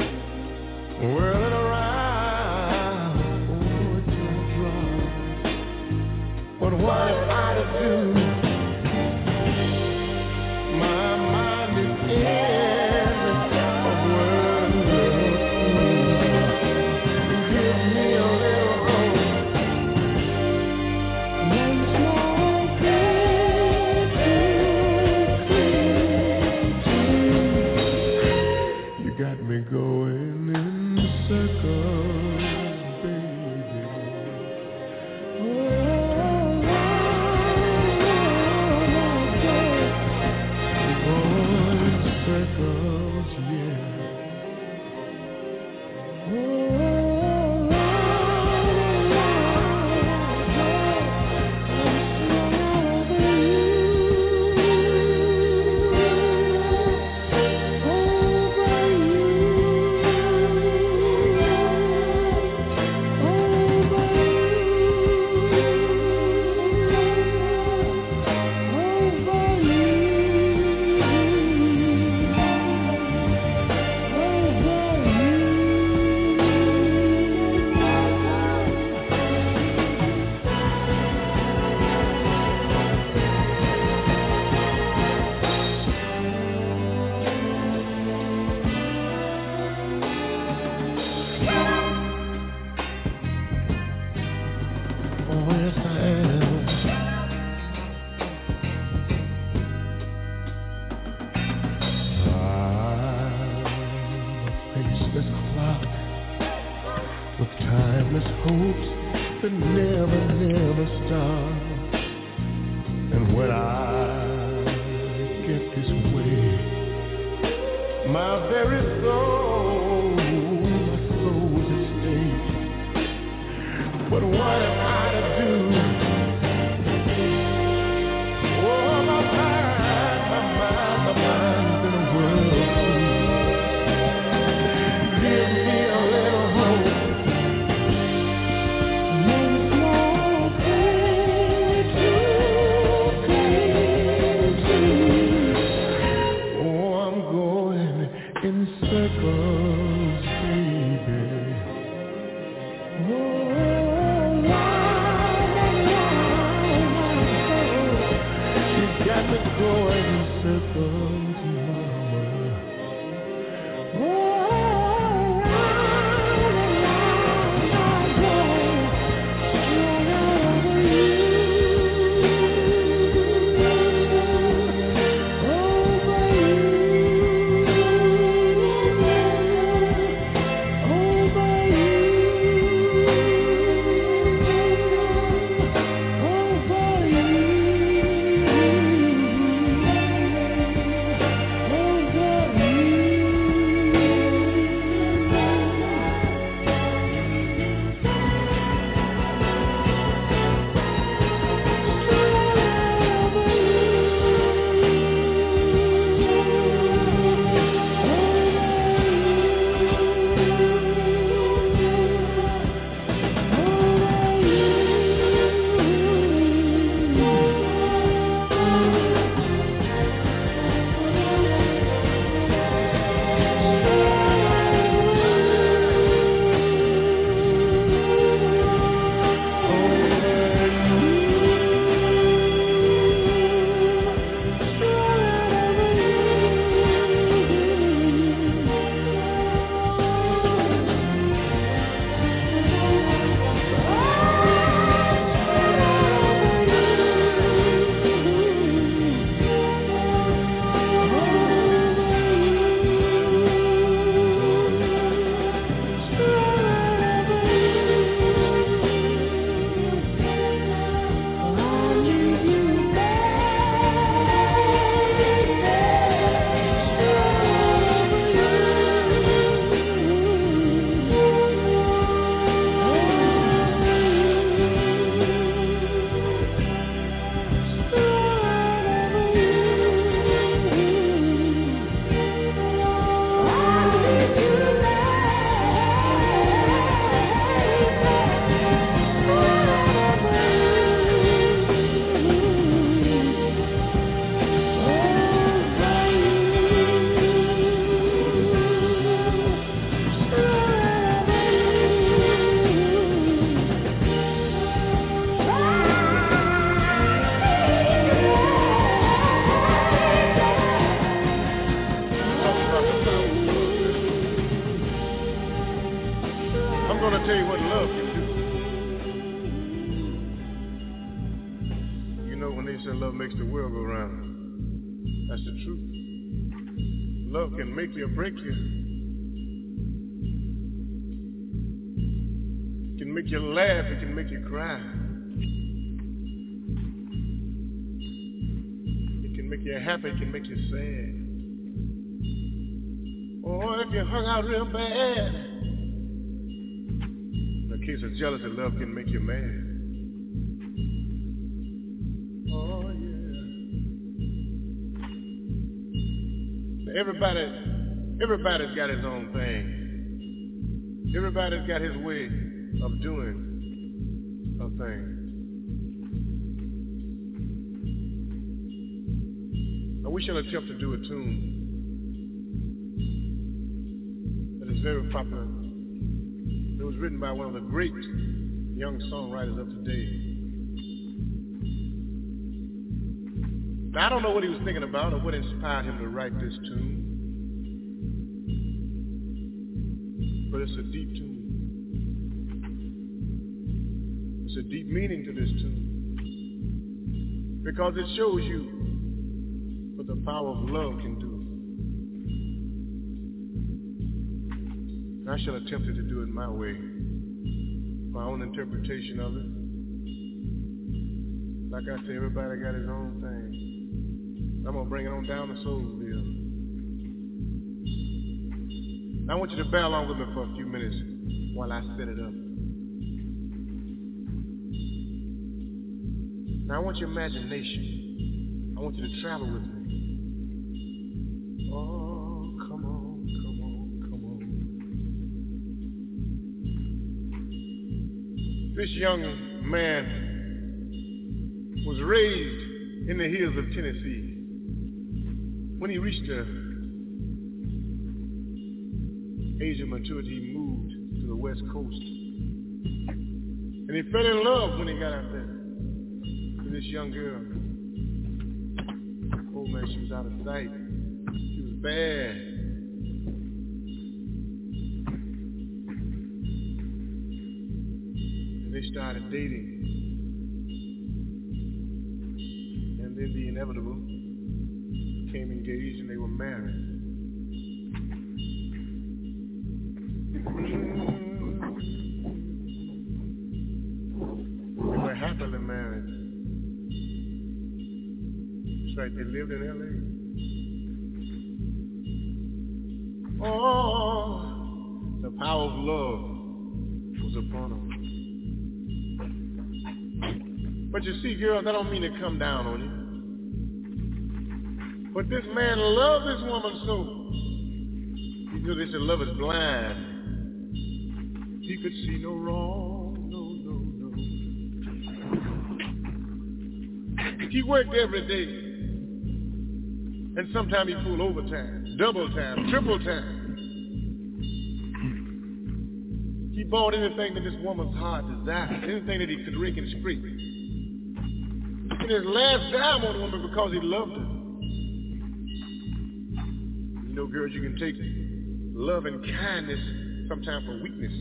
Love can make you or break you. make you laugh, it can make you cry. It can make you happy, it can make you sad. Or if you hung out real bad, in a case of jealousy, love can make you mad. Oh yeah. Everybody's got his own thing. Everybody's got his way of doing a thing. Now we shall attempt to do a tune that is very popular. It was written by one of the great young songwriters of today. Now I don't know what he was thinking about or what inspired him to write this tune. But it's a deep tune. It's a deep meaning to this tune. Because it shows you what the power of love can do. And I shall attempt to do it my way. My own interpretation of it. Like I say, everybody got his own thing. I'm going to bring it on down to Soulsville. I want you to bear along with me for a few minutes while I set it up. Now I want your imagination. I want you to travel with me. Oh, come on, come on, come on. This young man was raised in the hills of Tennessee. When he reached the age of maturity, he moved to the West Coast. And he fell in love when he got out there with this young girl. Oh man, she was out of sight. She was bad. And they started dating. And then the inevitable, became engaged and they were married. They were happily married. That's right, they lived in L.A. Oh, the power of love was upon them. But you see, girls, I don't mean to come down on you. But this man loved this woman so. You know, they said love is blind. He could see no wrong, no. He worked every day. And sometimes he pulled overtime, double time, triple time. He bought anything that this woman's heart desired, anything that he could rake and scrape. And his last dime on the woman because he loved her. You know, girls, you can take love and kindness sometimes for weakness.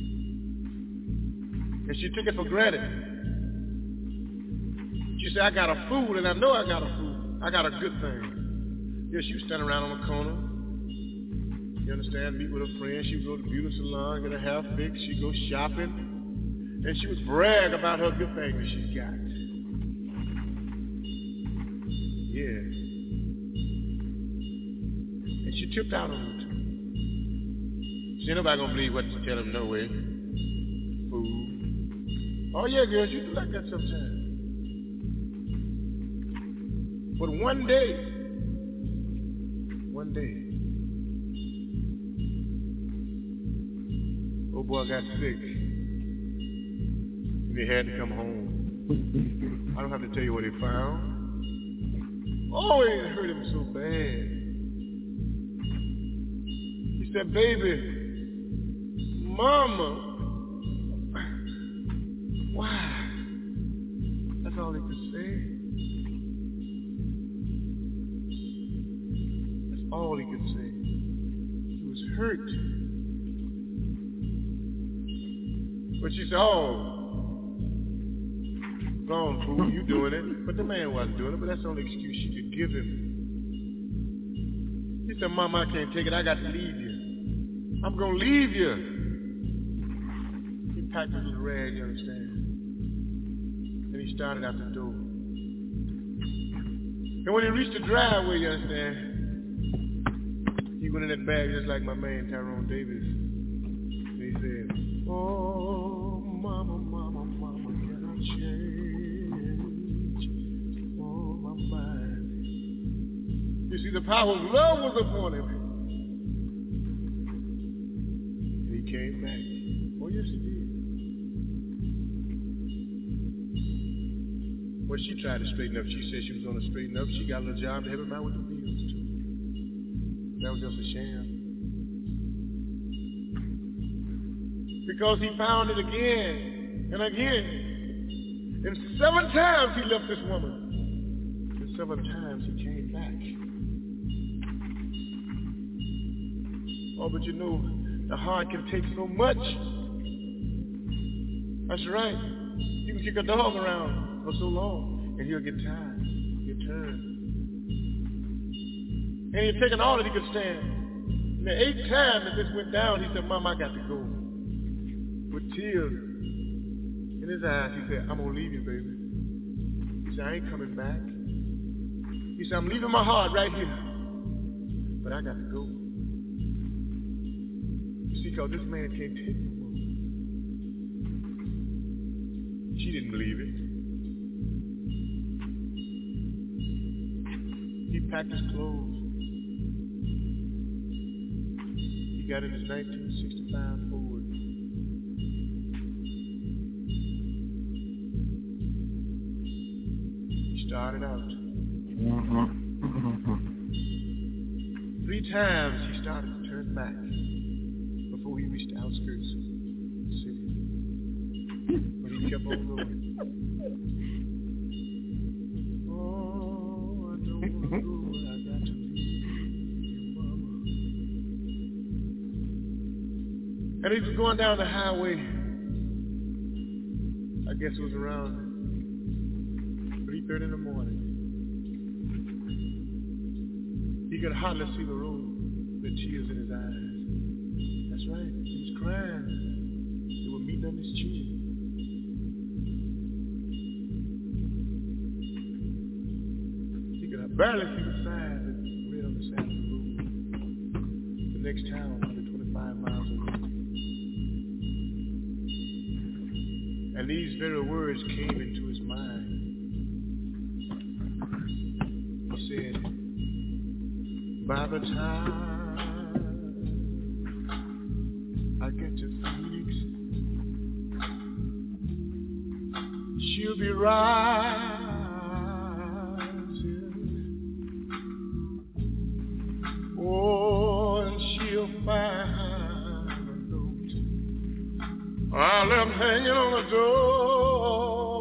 And she took it for granted. She said, I got a fool, and I know I got a fool. I got a good thing. Yeah, she would stand around on the corner. You understand? Meet with a friend. She would go to the beauty salon, get her hair fixed. She'd go shopping. And she would brag about her good thing that she's got. Yeah. And she tipped out on it. She ain't nobody gonna believe what you tell him, no way. Fool. Oh yeah, girls, you do like that sometimes. But one day, old boy got sick. And he had to come home. I don't have to tell you what he found. Oh, it hurt him so bad. He said, baby, mama, why? That's all he could say. That's all he could say. He was hurt. But she said, oh, go on, fool, you doing it. But the man wasn't doing it, but that's the only excuse she could give him. He said, Mama, I can't take it. I got to leave you. I'm going to leave you. He packed his little rag, you understand? And he started out the door. And when he reached the driveway, you understand, he went in that bag just like my man Tyrone Davis. And he said, oh, mama, mama, mama, can I change? Oh, my mind. You see, the power of love was upon him. And he came back. Oh, yes, he did. Well, she tried to straighten up. She said she was going to straighten up. She got a little job to help him out with the bills, too. That was just a sham. Because he found it again and again. And 7 times he left this woman. And 7 times he came back. Oh, but you know, the heart can take so much. That's right. You can kick a dog around for so long, and he'll get tired, get turned. And he'd taken all that he could stand. And the 8th time that this went down, he said, Mom, I got to go. With tears in his eyes, he said, I'm going to leave you, baby. He said, I ain't coming back. He said, I'm leaving my heart right here. But I got to go. You see, because this man can't take no more. She didn't believe it. He packed his clothes. He got in his 1965 Ford. He started out. 3 times he started to turn back before he reached the outskirts of the city. But he kept on going. And he was going down the highway. I guess it was around 3:30 in the morning. He could hardly see the road with tears in his eyes. That's right, he was crying. They were meeting on his chin. He could barely see the sign that read on the side of the road. The next town, under 25 miles away. And these very words came into his mind. He said, by the time I get to Phoenix, she'll be rising. Oh, and she'll find I left hanging on the door.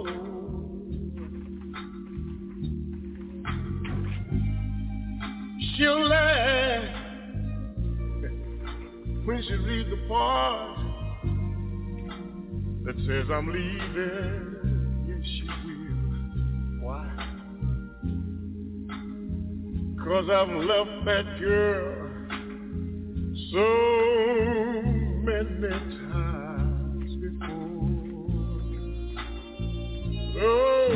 She'll laugh when she reads the part that says I'm leaving. Yes, she will. Why? 'Cause I've left that girl so many times before. Oh,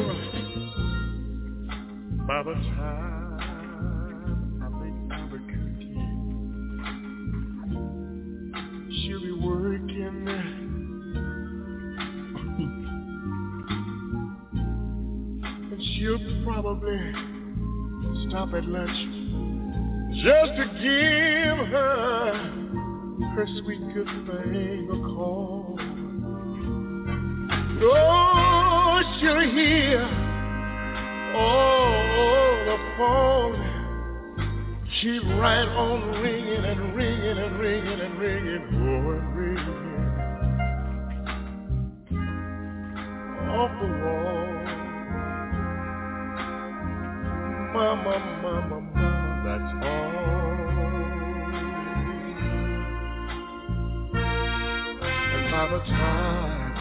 by the time I make Albuquerque, she'll be working. And she'll probably stop at lunch just to give her sweet good thing a call. Oh, she'll hear the phone keep right on ringing and ringing and ringing and ringing, oh, and ringing off the wall. Mama, mama, mama, that's all. And by the time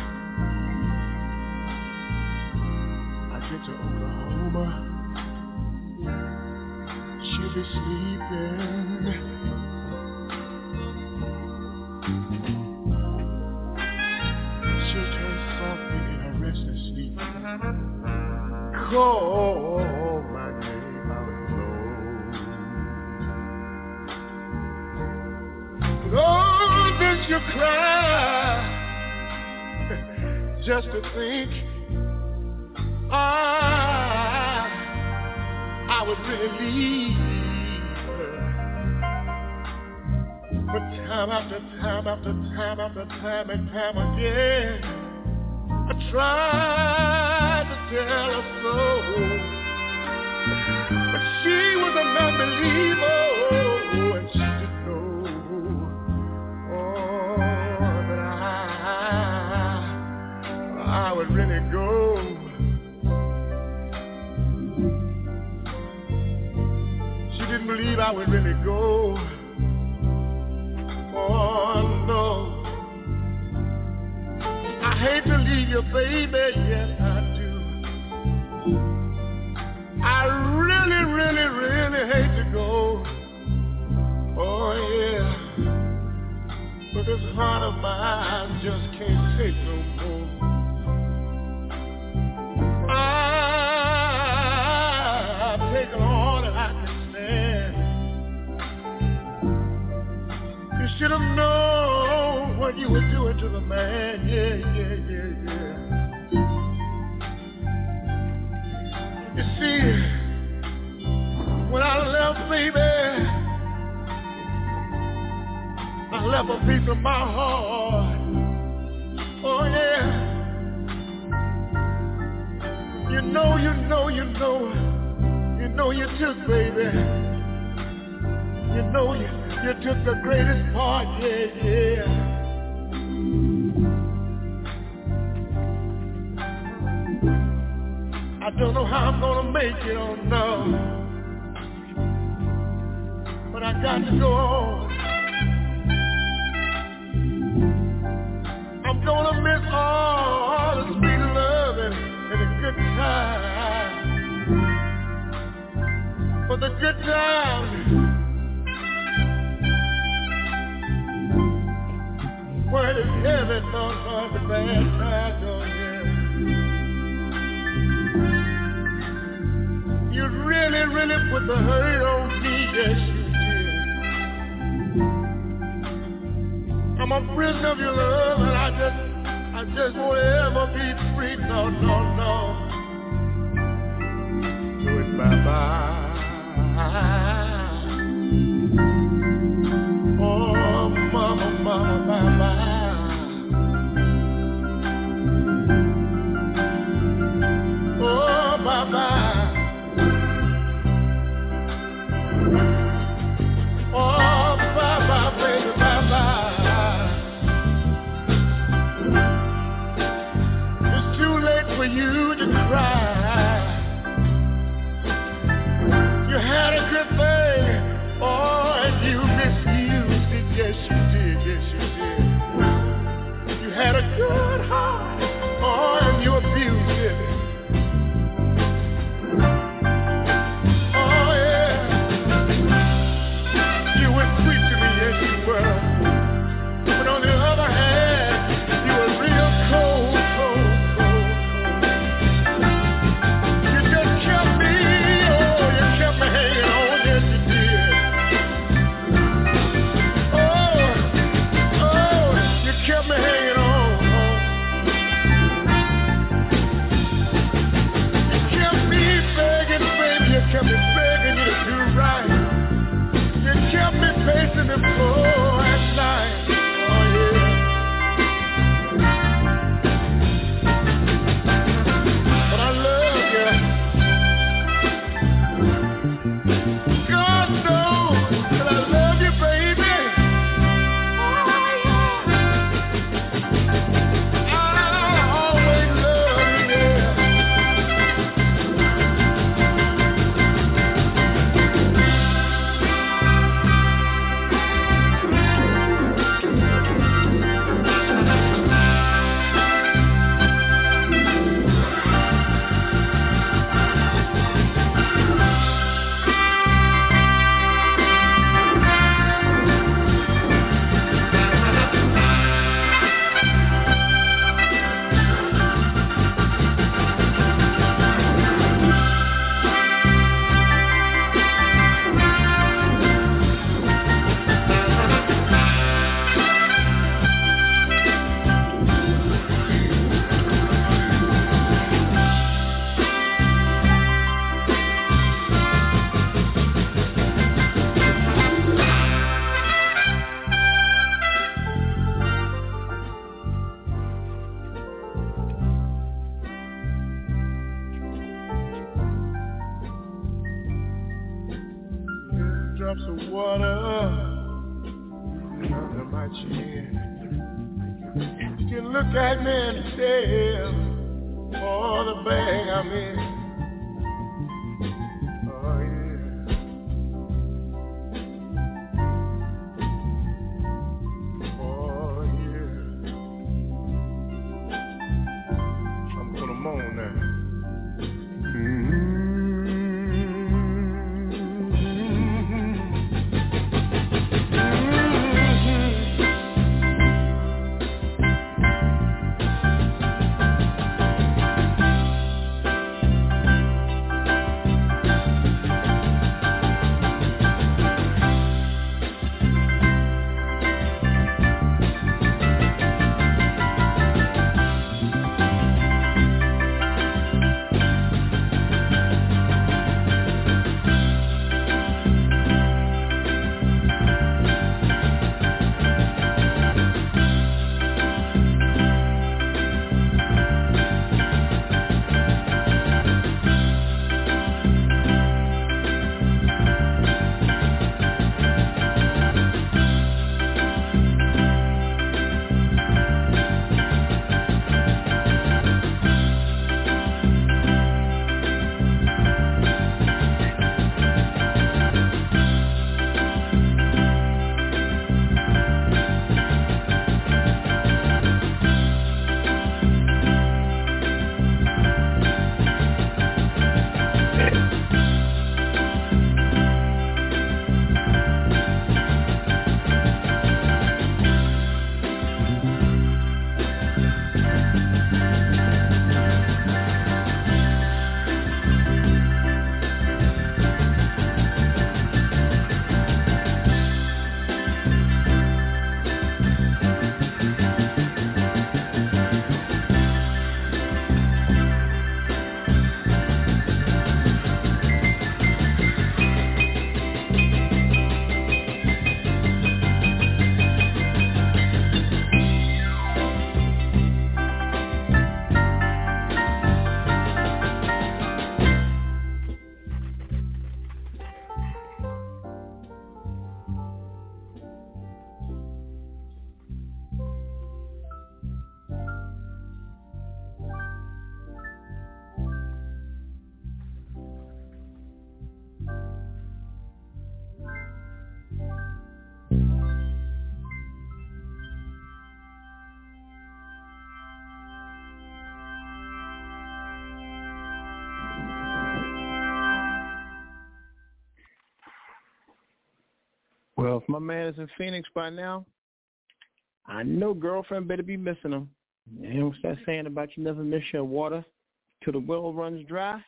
I get to Oklahoma, she'll be sleeping. call my name out low. Oh, did you cry just to think I would really leave her? But time after time after time after time and time again, I tried to tell her so, but she was a non-believer, and she didn't know, that I would really go. She didn't believe I would really go. Oh no. I hate to leave you, baby, yes I do. I really, really, really hate to go. Oh yeah. But this heart of mine just can't take no more. I've taken all that I can stand. You should have known what you were doing to the man, yeah. You see, when I left, baby, I left a piece of my heart. Oh yeah. You know you took, baby. You know you took the greatest part, yeah. I don't know how I'm gonna make it, oh no. But I got to go on. I'm gonna miss all the sweet loving and the good time. For the good times, where it is heaven, not the bad times, oh yeah. You really, really put the hurt on me, yes you did. I'm a prisoner of your love, and I just won't ever be free, no. Do it bye-bye. Oh, mama, bye-bye. Oh, bye-bye. Oh, bye-bye, baby, bye-bye. It's too late for you to cry. You had a good thing, oh, and you misused it, yes you did. You had a good heart, oh, and you abused it. Oh yeah, you were sweet to me, yes you were. But on the other hand, you were real cold. drops of water under my chin. You can look at me and tell all the bag I'm in. Oh yeah. Oh yeah. I'm gonna moan now. Well, if my man is in Phoenix by now, I know girlfriend better be missing him. You know what's that saying about you never miss your water till the well runs dry?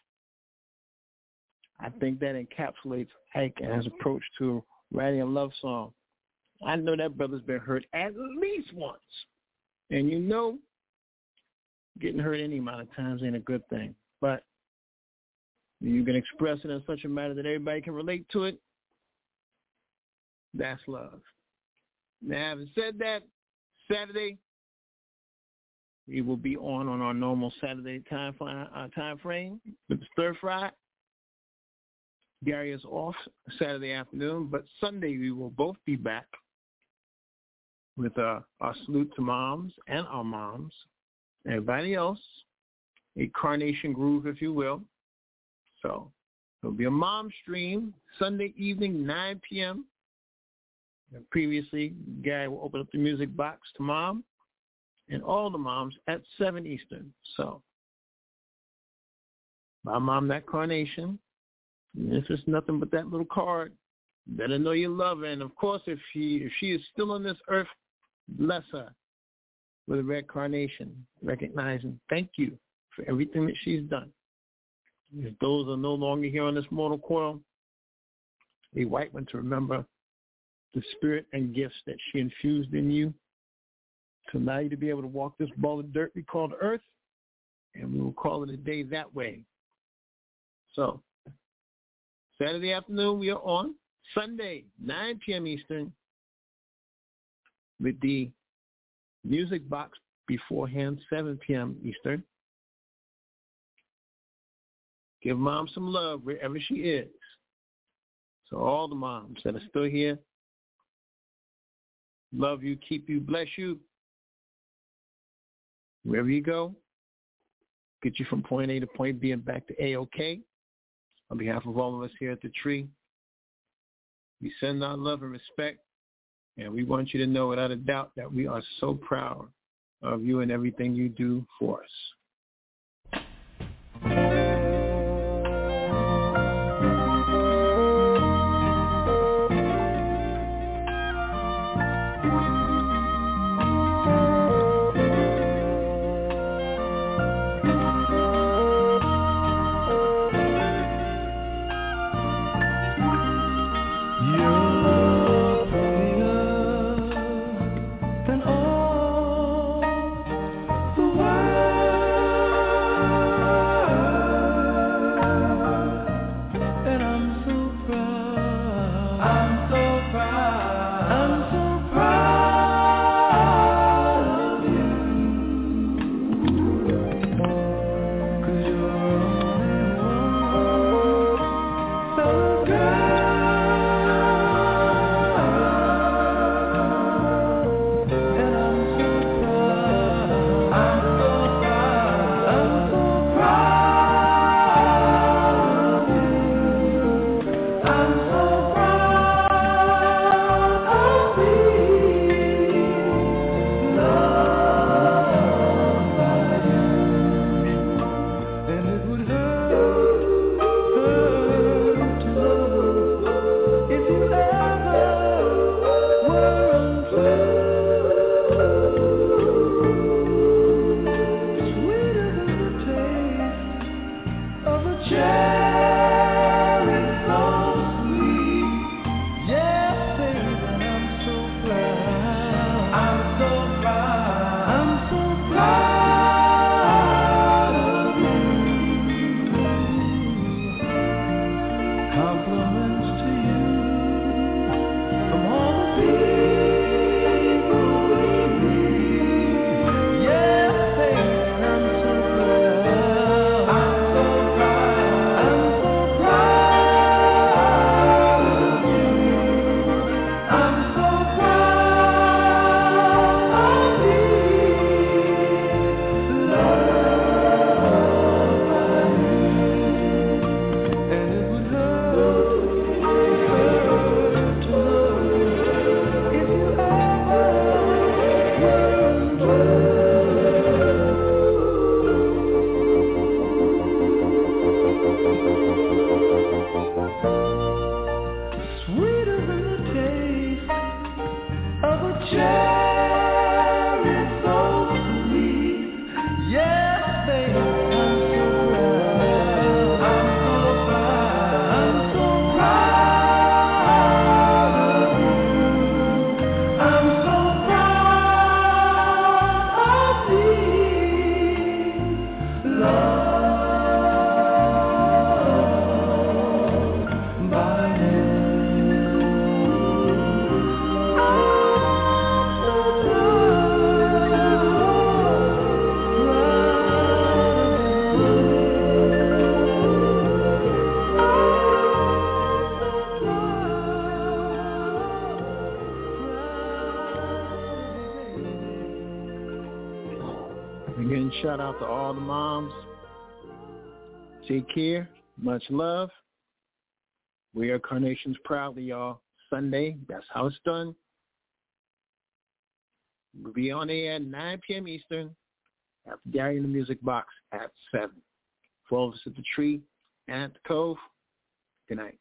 I think that encapsulates Ike and his approach to writing a love song. I know that brother's been hurt at least once. And you know, getting hurt any amount of times ain't a good thing. But you can express it in such a manner that everybody can relate to it. That's love. Now, having said that, Saturday, we will be on our normal Saturday time frame with the stir fry. Gary is off Saturday afternoon, but Sunday we will both be back with our salute to moms and our moms, everybody else, a carnation groove, if you will. So there'll be a mom stream Sunday evening, 9 p.m. And previously, Gary will open up the music box to mom and all the moms at 7 Eastern. So, buy mom that carnation. And if it's nothing but that little card, better know you love her. And, of course, if she is still on this earth, bless her with a red carnation, recognizing thank you for everything that she's done. If those are no longer here on this mortal coil, a white one to remember the spirit and gifts that she infused in you to allow you to be able to walk this ball of dirt we call the earth, and we will call it a day that way. So, Saturday afternoon we are on. Sunday, 9 p.m. Eastern, with the music box beforehand, 7 p.m. Eastern. Give mom some love wherever she is. So all the moms that are still here, love you, keep you, bless you. Wherever you go, get you from point A to point B and back to A-OK. On behalf of all of us here at the Tree, we send our love and respect, and we want you to know without a doubt that we are so proud of you and everything you do for us. Again, shout out to all the moms. Take care. Much love. We are Carnations proudly, y'all. Sunday, that's how it's done. We'll be on air at 9 p.m. Eastern after Gary in the Music Box at 7. For all of us at the Tree and at the Cove, good night.